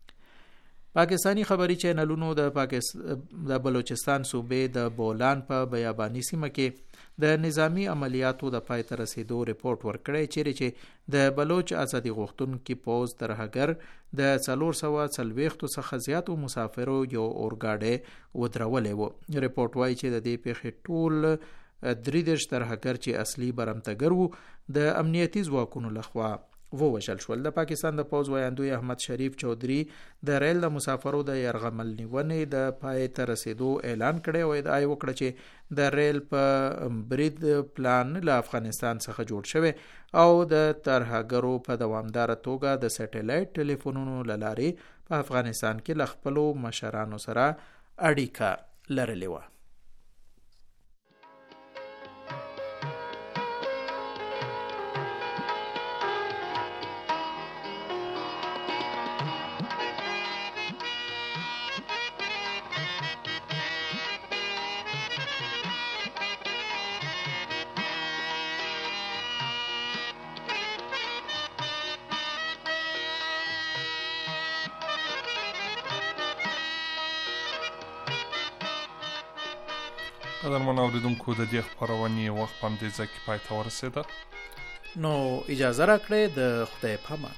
پاکستانی خبري چینلونو د بلوچستان صوبې د بولان په بیاباني سیمه کې د نظامی عملیاتو د پای ته رسیدو ریپورت ورکړی چې د بلوچ ازادي غوښتونکي پوځ ترهګر د 440 څخه زیاتو مسافرو یو اورګاډی ودرولې و. ریپورت وایي چې د دې پیښې ټول 33 ترهګر چې اصلي برمتګر وو د امنیتي ځواکونو لخوا ووژل شول. د پاکستان د پوځ وایاندوی احمد شریف چودھری د ریل د مسافرو د یرغمل نیونې د پای ته رسیدو اعلان کړی او ادعا وکړه چې د ریل په برید پلان له افغانستان څخه جوړ شوی او د ترهګرو په دوامدار توګه د سټلایټ ټلیفونونو له لارې په افغانستان کې له خپلو مشرانو سره اړیکه لرلې وه. قدرمن اوریدونکو د دې خپرونې وخت په همدې ځای کې پای ته ورسېده. نو اجازه راکړئ د خدای په امان.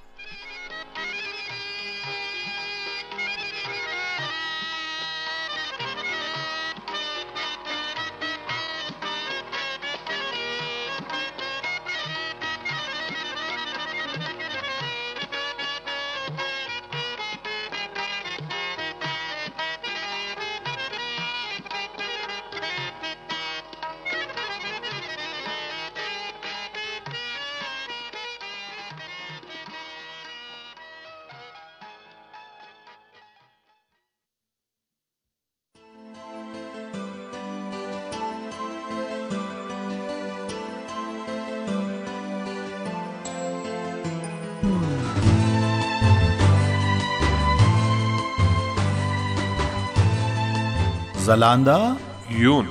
زلاندا یون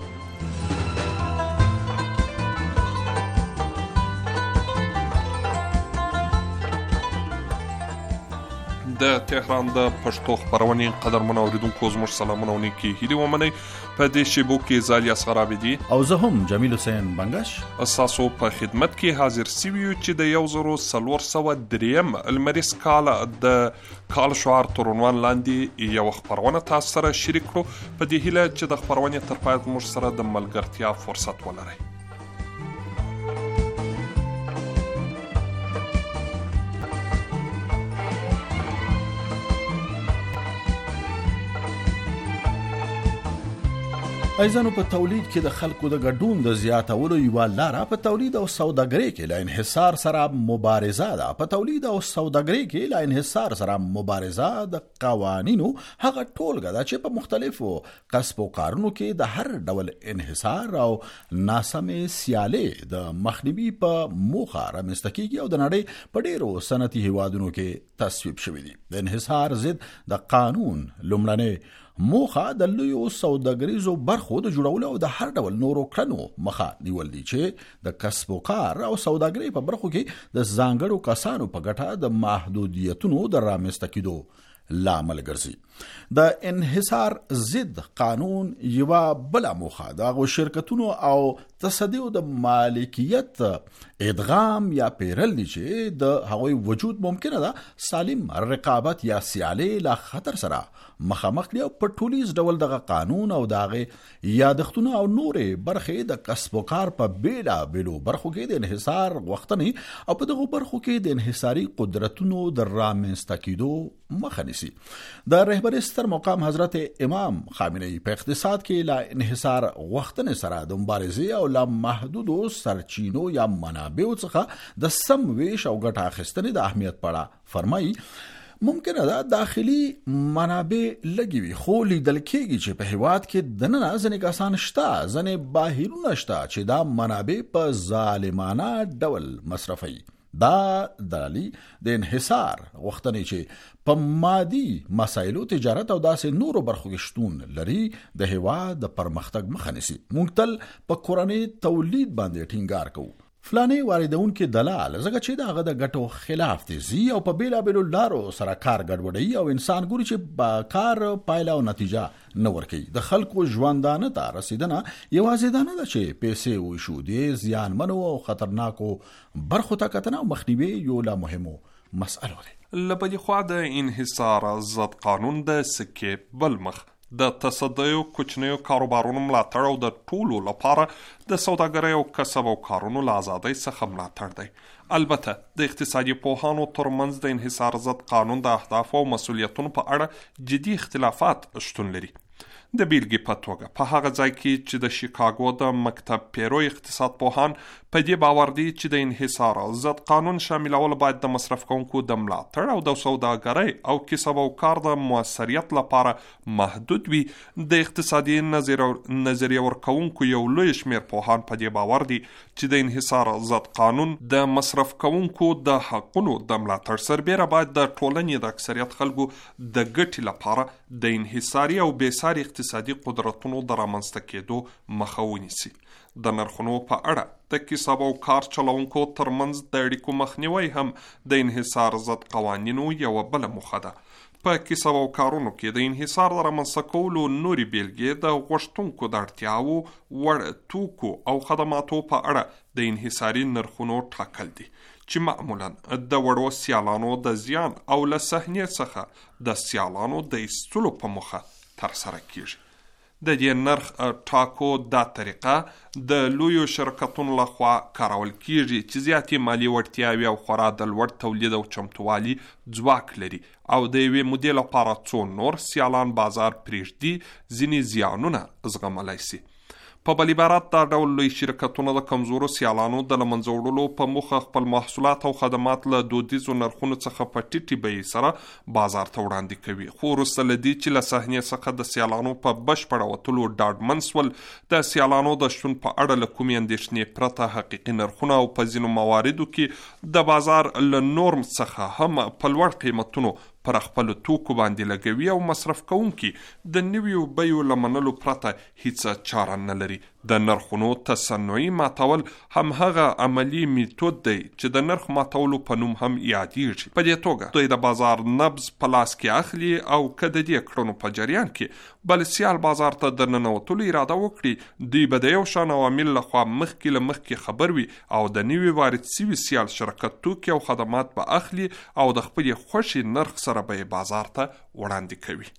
د تهران د پښتو خبرونې قدرمن اوریدونکو زموږ سلامونه او نیکې هیلې ومنئ. په دې شیبو کې زالیا سغرابي دي او زه هم جمیل حسین بنگش اساسو په خدمت کې حاضر سوي چې د 1403 المریس کال د کال شعار تر عنوان لاندې یو خبرونه تاسو سره شریک کړو په دې هیله چې د خبرونې تر پای موږ سره د ملګرتیا فرصت ولرئ. ایزانو په تولید کې د خلکو د ګډون د زیاتولو یوه لاره په تولید او سوداګرۍ کې له انحصار سره مبارزه ده. په تولید او سوداګرۍ کې له انحصار سره مبارزه د قوانینو هغه ټولګه ده چې په مختلفو کسب و کارونو کې د هر ډول انحصار او ناسمې سیالۍ د مخنیوي په موخه رامنځته کیږي او د نړۍ په ډیرو صنعتي هیوادونو کې تصویب شوي دي. د انحصار ضد د قانون لومړنۍ موخه د لویو سوداګریزو برخو د جوړولو او د هر ډول نورو کړنو مخه نیول دي چې د کسب و کار او سوداګرۍ په برخو کې د ځانګړو کسانو په ګټه د محدودیتونو د رامنځته کېدو لامل ګرځي. د انحصار ضد قانون یوه بله موخه د هغو شرکتونو او تصدیو د مالکیت ادغام یا پیرل دي چې د هغوی وجود ممکنه ده سالم رقابت یا سیالي له خطر سره مخامخ دي او په ټولیز ډول دغه قانون او د هغې یادښتونه او نورې برخې د کسب و کار په بېلابېلو برخو کې د انحصار غوښتنې او په دغو برخو کې د انحصاري قدرتونو د رامنځته کېدو مخه نیسي. د رهبر ستر مقام حضرت امام خامنه‌ای په اقتصاد کې له انحصار غوښتنې سره د مبارزې او له محدودو سرچینو یا منابعو څخه د سم ویش او ګټه اخیستنې د اهمیت په اړه فرمایي. ممکنه ده داخلي منابع لږې وي خو لیدل کېږي چې په هیواد کې دننه ځینې کسان شته ځینې بهیرونه شته چې دا منابع په ظالمانه ډول مصرفوي. دا دلی د انحصار غوښتنې چې په مادي مسایلو تجارت او داسې نورو برخو کې شتون لري د هیواد د پرمختګ مخه نیسي. موږ تل په کورنۍ تولید باندې ټینګار کوو. فلانې واردونکي دلال ځکه چې د هغه د ګټو خلاف دي ځي او په بیلابیلو لارو سره کار ګډوډوي او انسان ګوري چې په کار پایله او نتیجه نه ورکوي. د خلکو ژوندانه ته رسیدنه یوازې دا نه ده چې پیسې وشو دي زیانمنو او خطرناکو برخو ته کتنه او مخنیوي یو له مهمو مسألو دي. له بلې خوا د انحصار ضد قانون د سکې بل مخ د تصدیو کوچنیو کاروبارونو ملاتړ او د ټولو لپاره د سوداګرۍ او کسب او کارونو له ازادۍ څخه ملاتړ دی. البته د اقتصادي پوهانو ترمنځ د انحصار ضد قانون د اهدافو او مسؤلیتونو په اړه جدي اختلافات شتون لري. د بیلګې په توګه په هغه ځای کې چې د شیکاګو د مکتب پیرو اقتصاد پوهان په دې باور دي چې د انحصار ضد قانون شاملول باید د مصرف کوونکو د ملاتړ او د سوداګرۍ او کسب او کار د موثریت لپاره محدود وي، د اقتصادي نظریه ورکوونکو یو لوی شمیر پوهان په دې باور دي چې د انحصار ضد قانون د مصرف کوونکو د حقونو د ملاتړ سربیره باید د ټولنې د اکثریت خلکو د ګټې لپاره د انحصاري او بېساري اقتصادي قدرتونو د رامنځته کېدو مخه ونیسي. د نرخونو په اړه د کسب او کار چلوونکو ترمنځ د اړیکو مخنیوی هم د انحصار ضد قوانینو یوه بله موخه ده. په کسب او کارونو کې د انحصار د رامنځته کولو نورې بیلګې د غوښتونکو د اړتیاوو وړ توکو او خدماتو په اړه د انحصاري نرخونو ټاکل دي چې معمولا د وړو سیالانو د زیان او له صحنې څخه د سیالانو د ایستلو په موخه ترسره کیږي. د دې نرخ ټاکو دا طریقه د لویو شرکتونو لخوا کارول کیږي چې زیاتې مالي وړتیاوې او خورا د لوړ تولید او چمتووالي ځواک لري او د یوې مودې لپاره څو نور سیالان بازار پرېږدي ځینې زیانونه زغملی سي. په بل عبارت دا ډول لوی شرکتونه د کمزورو سیالانو د له منځه وړلو په موخه خپل محصولات او خدمات له دودیزو نرخونو څخه په ټیټې بیې سره بازار ته وړاندې کوي. خو وروسته له دې چې له صحنې څخه د سیالانو په بشپړه وتلو ډاډمن سول، د سیالانو د شتون په اړه له کومې اندېښنې پرته حقیقي نرخونه او په ځینو مواردو کې د بازار له نورم څخه هم په لوړ قیمتونو پر خپل توکو باندې لګوي او مصرف کوونکي د نویو بیو له منلو پرته هیڅ چاره نه لري. د نرخونو تصنعي ماتول هم هغه عملی میتود دی چې د نرخ ماتولو په نوم هم یادیږي. په دې توګه دوی د بازار نبض په لاس کې اخلي او که د دې کړنو په جریان کې بل سیال بازار ته د ننوتلو اراده وکړي، دوی به د یو شان عوامل لخوا مخکې له مخکې خبر وي او د نوي وارد سوي سیال شرکت توکي او خدمات به اخلي او د خپلې خوښې نرخ سره به بازار ته وړاندې کوي.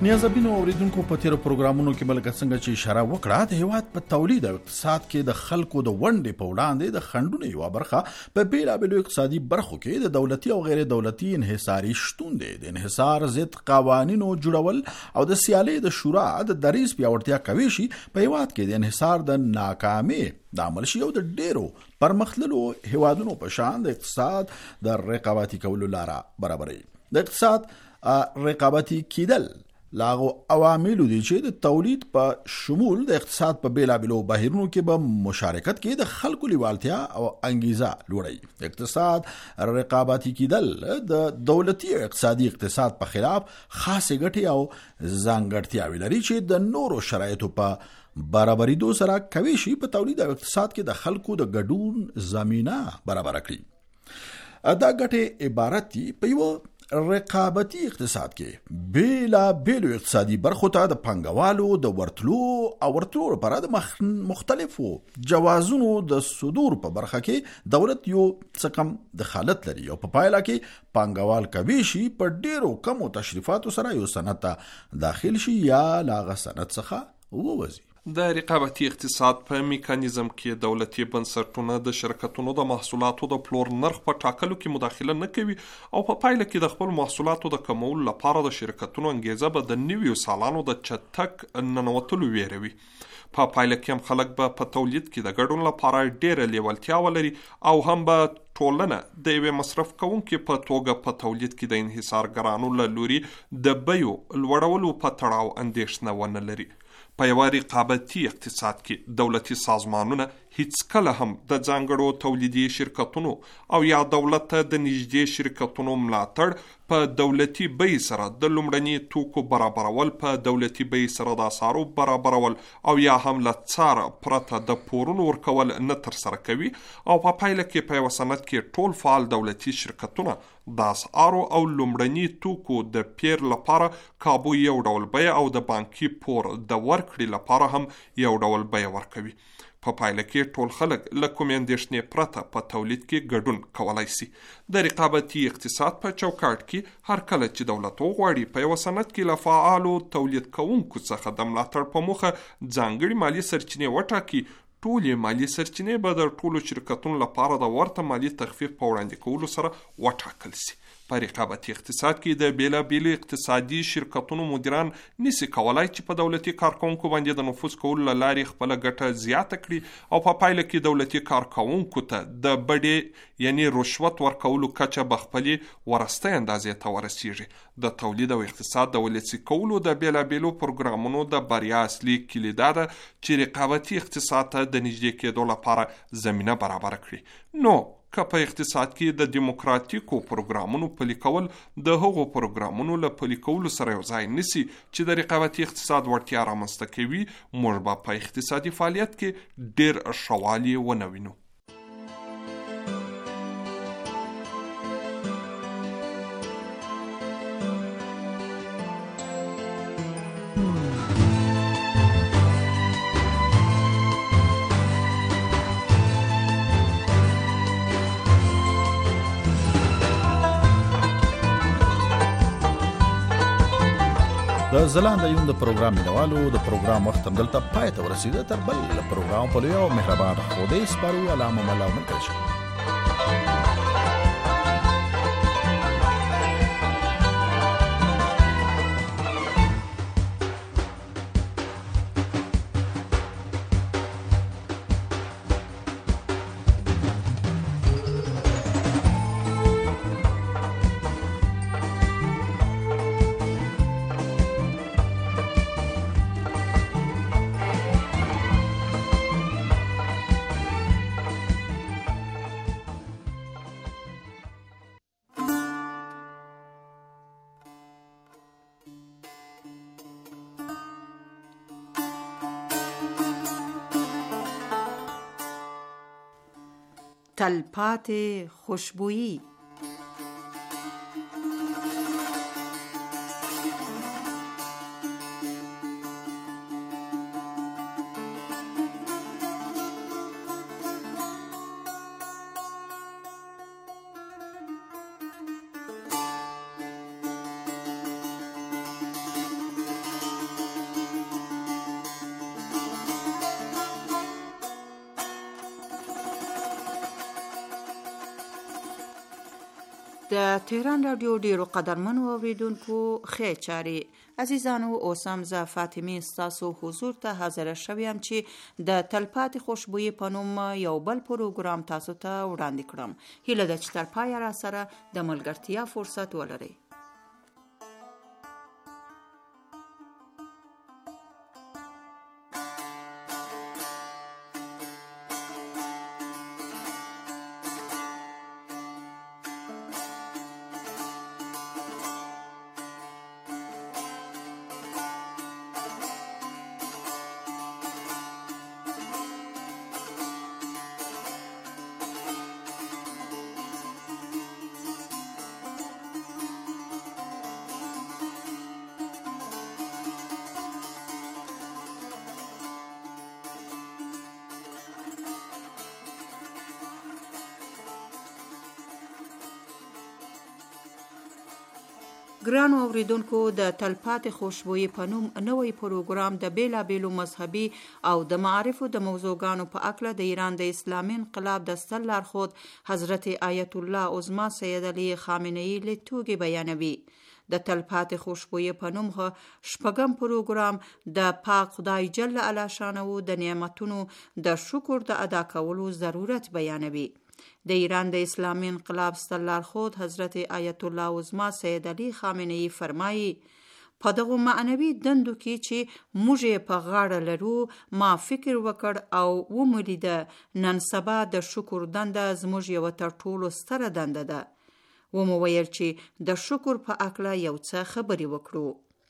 نیازبینو اوریدونکو په تیرو پروګرامونو کې بلکې څنګه چې اشاره وکړه د هیواد په تولید او اقتصاد کې د خلکو د ونډې په وړاندې د خنډونو یوه برخه په بیلابیلو اقتصادي برخو کې د دولتي او غیر دولتي انحصاري شتون دی. د انحصار ضد قوانینو جوړول او د سیالۍ د شورا د دریځ پیاوړتیا کوي شي په هیواد کې د انحصار د ناکامۍ د عمل شي او د ډیرو پرمختللو هیوادونو په شان د اقتصاد د رقابتي کولو لاره برابروي. د اقتصاد رقابتي کېدل لاغو عواملو دي چې د تولید په شمول د اقتصاد په بیلابیلو بهیرونو کې به مشارکت کې د خلکو لیوالتیا او انګیزه لوړوي. اقتصاد رقابتي کېدل د دولتي او اقتصادي اقتصاد په خلاف خاصې ګټې او ځانګړتیاوې لري چې د نورو شرایطو په برابرېدو سره کوي شي په تولید او اقتصاد کې د خلکو د ګډون زمینه برابر کړي. دا ګټې عبارت دي په یو رقابتي اقتصاد کې بیلا بیلو اقتصادي برخو ته د پانګوالو د ورتلو لپاره د مختلفو جوازونو د صدور په برخه کې دولت یو څه کم دخالت لري او په پایله کې پانګوال کوي شي په ډیرو کمو تشریفاتو سره یو صنعت ته داخل شي یا لاغه صنعت څخه ووځي. د رقابتي اقتصاد په میکانیزم کې دولتي بنسټونه د شرکتونو د محصولاتو د پلور نرخ په ټاکلو کې مداخله نه کوي او په پایله کې د خپل محصولاتو د کمولو لپاره د شرکتونو انګیزه به د نویو سالانو د چټک ننوتلو ویروي. په پایله کې هم خلک به په تولید کې د ګډون لپاره ډیره لیوالتیا ولري او هم به ټولنه د یوې مصرف کوونکې په توګه په تولید کې د انحصارګرانو له لوري د بیو لوړولو په تړاو اندېښنه ونه لري. په یوه رقابتي اقتصاد کې دولتي سازمانونه هیڅ کله هم د ځانګړو تولیدي شرکتونو او یا دولت ته د نږدې شرکتونو ملاتړ په دولتي بیې سره د لومړني توکو برابرول، په دولتي بیې سره د اسعارو برابرول او یا هم له څار پرته د پورونو ورکول نه ترسره کوي او په پایله کې په یوه صنعت کې ټول فعال دولتي شرکتونه د اسعارو او لومړني توکو د پیر لپاره کابو یو ډول بیه او د بانکي پور د ورکړې لپاره هم یو ډول بیه ورکوي. په پایله کې ټول خلک له کومې اندېښنې پرته په تولید کې ګډون کولای شي. د رقابتي اقتصاد په چوکاټ کې هر کله چې دولت وغواړي په یوه صنعت کې له فعالو تولید کوونکو څخه د ملاتړ په موخه ځانګړي مالي سرچینې وټاکي، ټولې مالي سرچینې به د ټولو شرکتونو لپاره د ورته مالي تخفیف په وړاندې کولو سره وټاکل شي. په رقابتي اقتصاد کې د بیلابیلو اقتصادي شرکتونو مدیران نشي کولای چې په دولتي کارکونکو باندې د نفوذ کولو له لارې خپله ګټه زیاته کړي او په پایله کې دولتي کارکونکو ته د بډې یعنی رشوت ورکولو کچه به خپلې ورستۍ اندازې ته ورسیږي. د تولید او اقتصاد د ولسي کولو د بیلابیلو پروګرامونو د بریا اصلي کلي دا ده چې رقابتي اقتصاد ته د نږدې کېدو لپاره زمینه برابره کړي. نو که په اقتصاد کې د دیموکراتیکو پروګرامونو پلي کول د هغو پروګرامونو له پلي کولو سره یو ځای نشي چې د رقابتي اقتصاد وړتیا رامنځته کوي، موږ به په اقتصادي فعالیت کې ډېر ښه والی ونه وینو. د ځلانده یون د پروګرام مینوالو د پروګرام وخت هم دلته پای ته ورسېده. تر بل پروګرام په لوی او مهربان خدای سپارو. علامه ملا ملکل شي. تلپاتې خوشبویی. د تهران رادیو ډیرو قدرمنو اوریدونکو خیر چاري عزیزانو، اوس هم زه فاطمه ستاسو حضور ته حاضر شوم چې د تلپاتې خوشبویي په نوم یو بل پروګرام تاسو ته وړاندې کړم. هیله ده چې تر پایه را سره د ملګرتیا فرصت ولرئ. ګرانو اوریدونکو، د تلپاتې خوشبویي په نوم نوی پروګرام د بیلابیلو مذهبي او د معارفو د موضوعګانو په اړه د ایران د اسلامي انقلاب د ستر لارښود حضرت آیت الله عظما سید علی خامنه‌ای لیدلوري بیانوي. د تلپاتې خوشبویي په نوم شپږم پروګرام د پاک خدای جل علا شانه د نعمتونو د شکر د ادا کولو ضرورت بیانوي. د ایران د اسلامي انقلاب ستر لارښود حضرت آیت الله عظما سید علی خامنه‌ای فرمایي، په دغه معنوي دندو کې چې موږ په غاړه لرو، ما فکر وکړ او ومولیده نن سبا د شکر دنده زموږ یو تر ټولو ستره دنده ده. ومو ویل چې د شکر په اړه یو څه خبرې وکړو.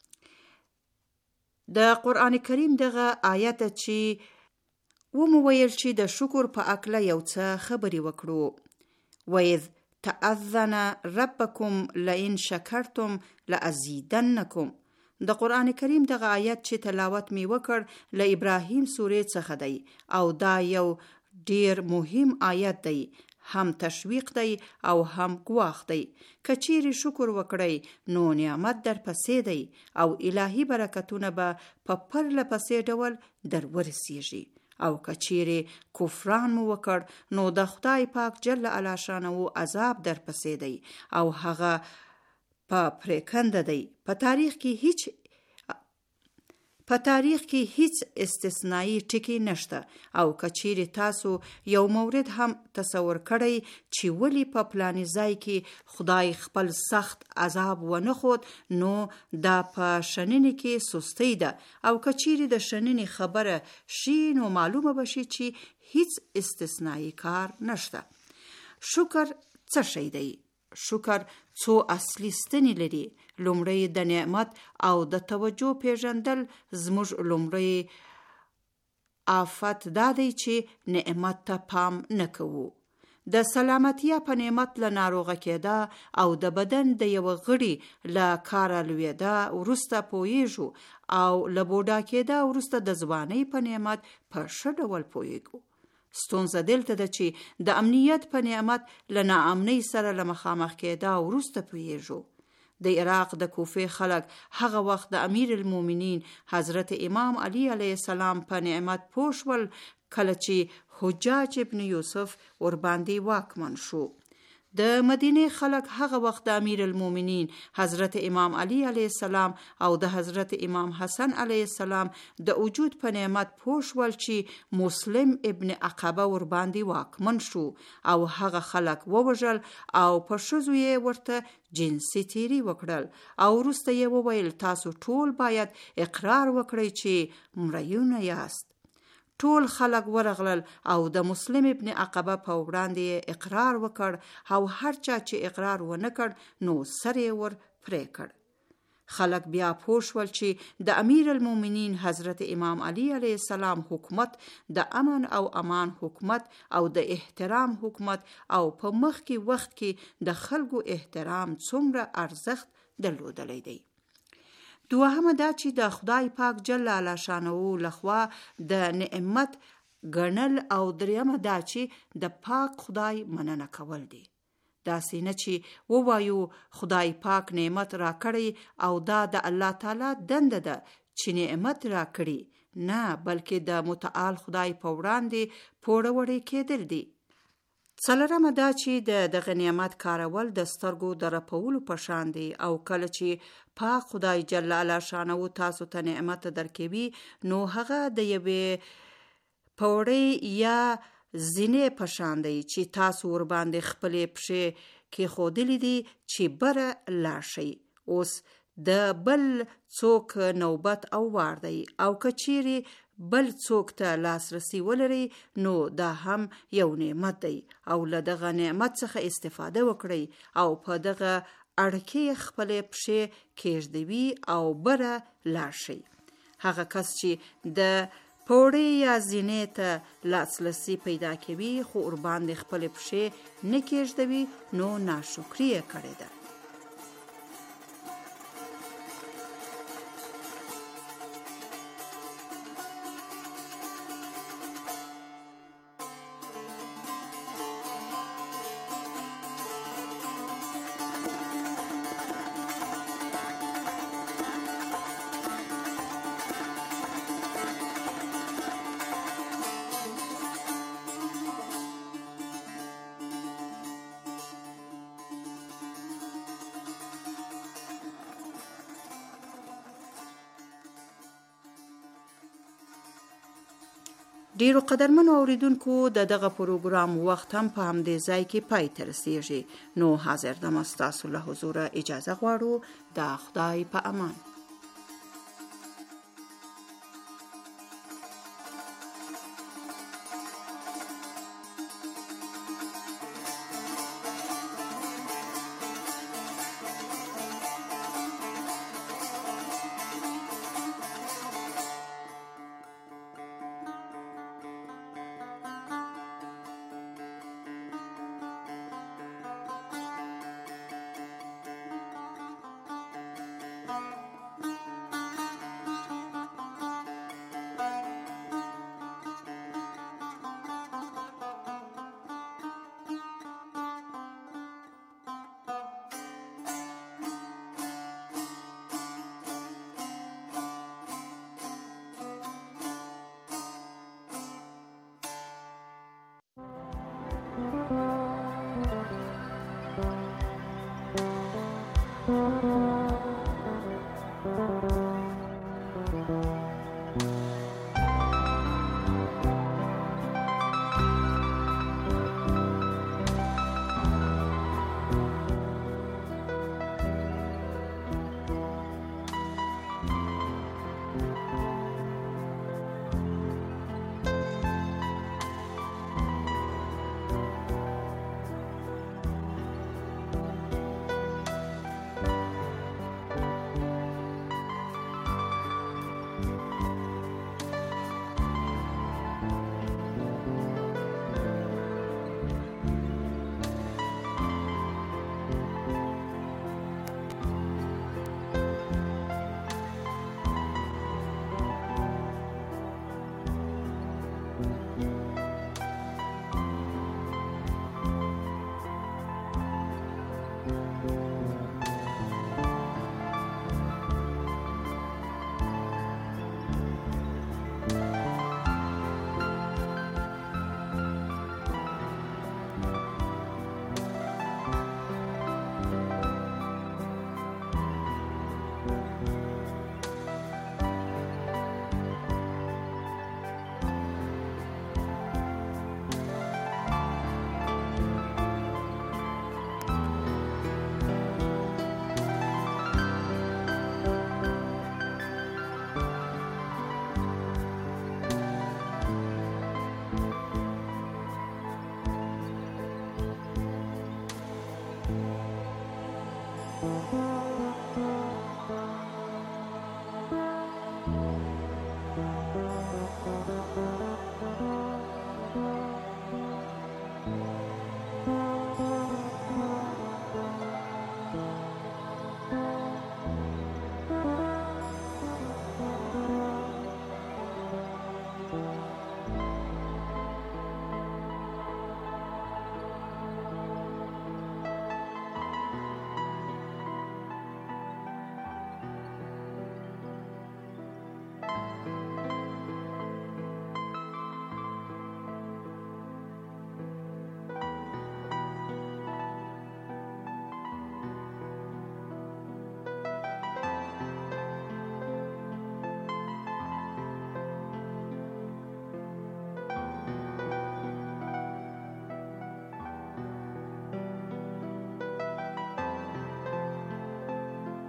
د قرآن کریم دغه آیت چې ومویل چې د شکر په اړه یو څه خبرې وکړو. وَإِذْ تَأَذَّنَ رَبَّكُمْ لَئِنْ شَكَرْتُمْ لَأَزِيدَنَّكُمْ. د قرآن کریم دغه آیت چې تلاوت می وکړ له ابراهیم سورې څخه دی او دا یو ډیر مهم آیت دی، هم تشویق دی او هم ګواښ دی. کچیر شکر وکړی نو نعمت در پسې دی او الهی برکتونه به په پرله پسې ډول در ورسیږي. او کچیرې کفران مو وکړ نو د خدای پاک جل علا شانه عذاب در پسې دی او هغه په پریکنده دی. په تاریخ کې هیڅ استثنایی ټکی نشته. او کچیرې تاسو یو مورد هم تصور کړئ چې ولی په پلاني ځای کې خدای خپل سخت عذاب ونه خود، نو دا په شننې کې سستی ده. او کچیرې د شننې خبره شي نو معلومه بشي چې هیڅ استثنایی کار نشته. شکر څه شی دی؟ شکر څو اصلي ستنې لري. لومړی د نعمت او د توجه پیژندل. زموږ لومړی آفت دا دی چې نعمت ته پام نه کوو. د سلامتیا په نعمت له ناروغه کېده او د بدن د یو غړي له کاره لوېده وروسته پوهیږو او له بوډا کېده وروسته د ځوانۍ په نعمت په ښه ډول پوهیږو. ستونزه دلته ده چې د امنیت په نعمت له ناامنۍ سره له مخامخ کېده وروسته پوهیږو. د عراق د کوفې خلک هغه وخت د امیر المؤمنین حضرت امام علی علیه السلام په نعمت پوه شول کله چې حجاج ابن یوسف ورباندې واکمن شو. د مدینه خلک هغه وخت د امیر المؤمنین حضرت امام علی علیه السلام او د حضرت امام حسن علیه السلام د وجود په نعمت پوه شول چې مسلم ابن عقبه ورباندې واکمن شو او هغه خلک ووژل او په ښځو یې ورته جنسي تیری وکړل او وروسته یې وویل تاسو ټول باید اقرار وکړئ چې مریونه یاست. ټول خلک ورغلل او د مسلم ابن عقبه په وړاندې اقرار وکړ او هر چا چې اقرار ونه کړ نو سر یې ور پرې کړ. خلک بیا پوه شول چې د امیر المؤمنین حضرت امام علی علیه السلام حکومت د امن او امان حکومت او د احترام حکومت او په مخکې وخت کې د خلکو احترام څومره ارزښت درلودلی دی. دوهمه دا چې د خدای پاک جل علا شانه لخوا د نعمت ګڼل او دریمه دا چې د پاک خدای مننه کول دي. داسې نه چې ووایو خدای پاک نعمت را کړی او دا د الله تعالی دنده ده چې نعمت را کړی، نه بلکې د متعال خدای په وړاندې پوړه وړې کېدل دي. څلورمه دا چې دغه نعمت کارول د سترګو د رپولو په شان دی او کله چې پاک خدای جل الله شانه تاسو ته نعمت درکوي نو هغه د یوې پوړې یا زینې په شان دی چې تاسو ور باندې خپلې پښې کې خودلې دي چې بره لاړ شئ. اوس د بل څوک نوبت او وار دی او کچيري بل څوک ته لاسرسي ولري نو دا هم یو نعمت دی او له دغه نعمت څخه استفاده وکړئ او په دغه اړکې خپل پښې کېږدوي او بره لاړ شئ. هغه کس چې د پوړې یا زینې ته لاسرسي پیدا کوي خو ور باندې خپل پښې نه کېږدوي نو ناشکري کړې ده. ډیرو قدرمنو اوریدونکو دغه پروګرام وخت هم په همدې ځای کې پای ته رسیږي. نو حاضر دم تاسو له حضور اجازه غواړو. د خدای په امان. Thank you.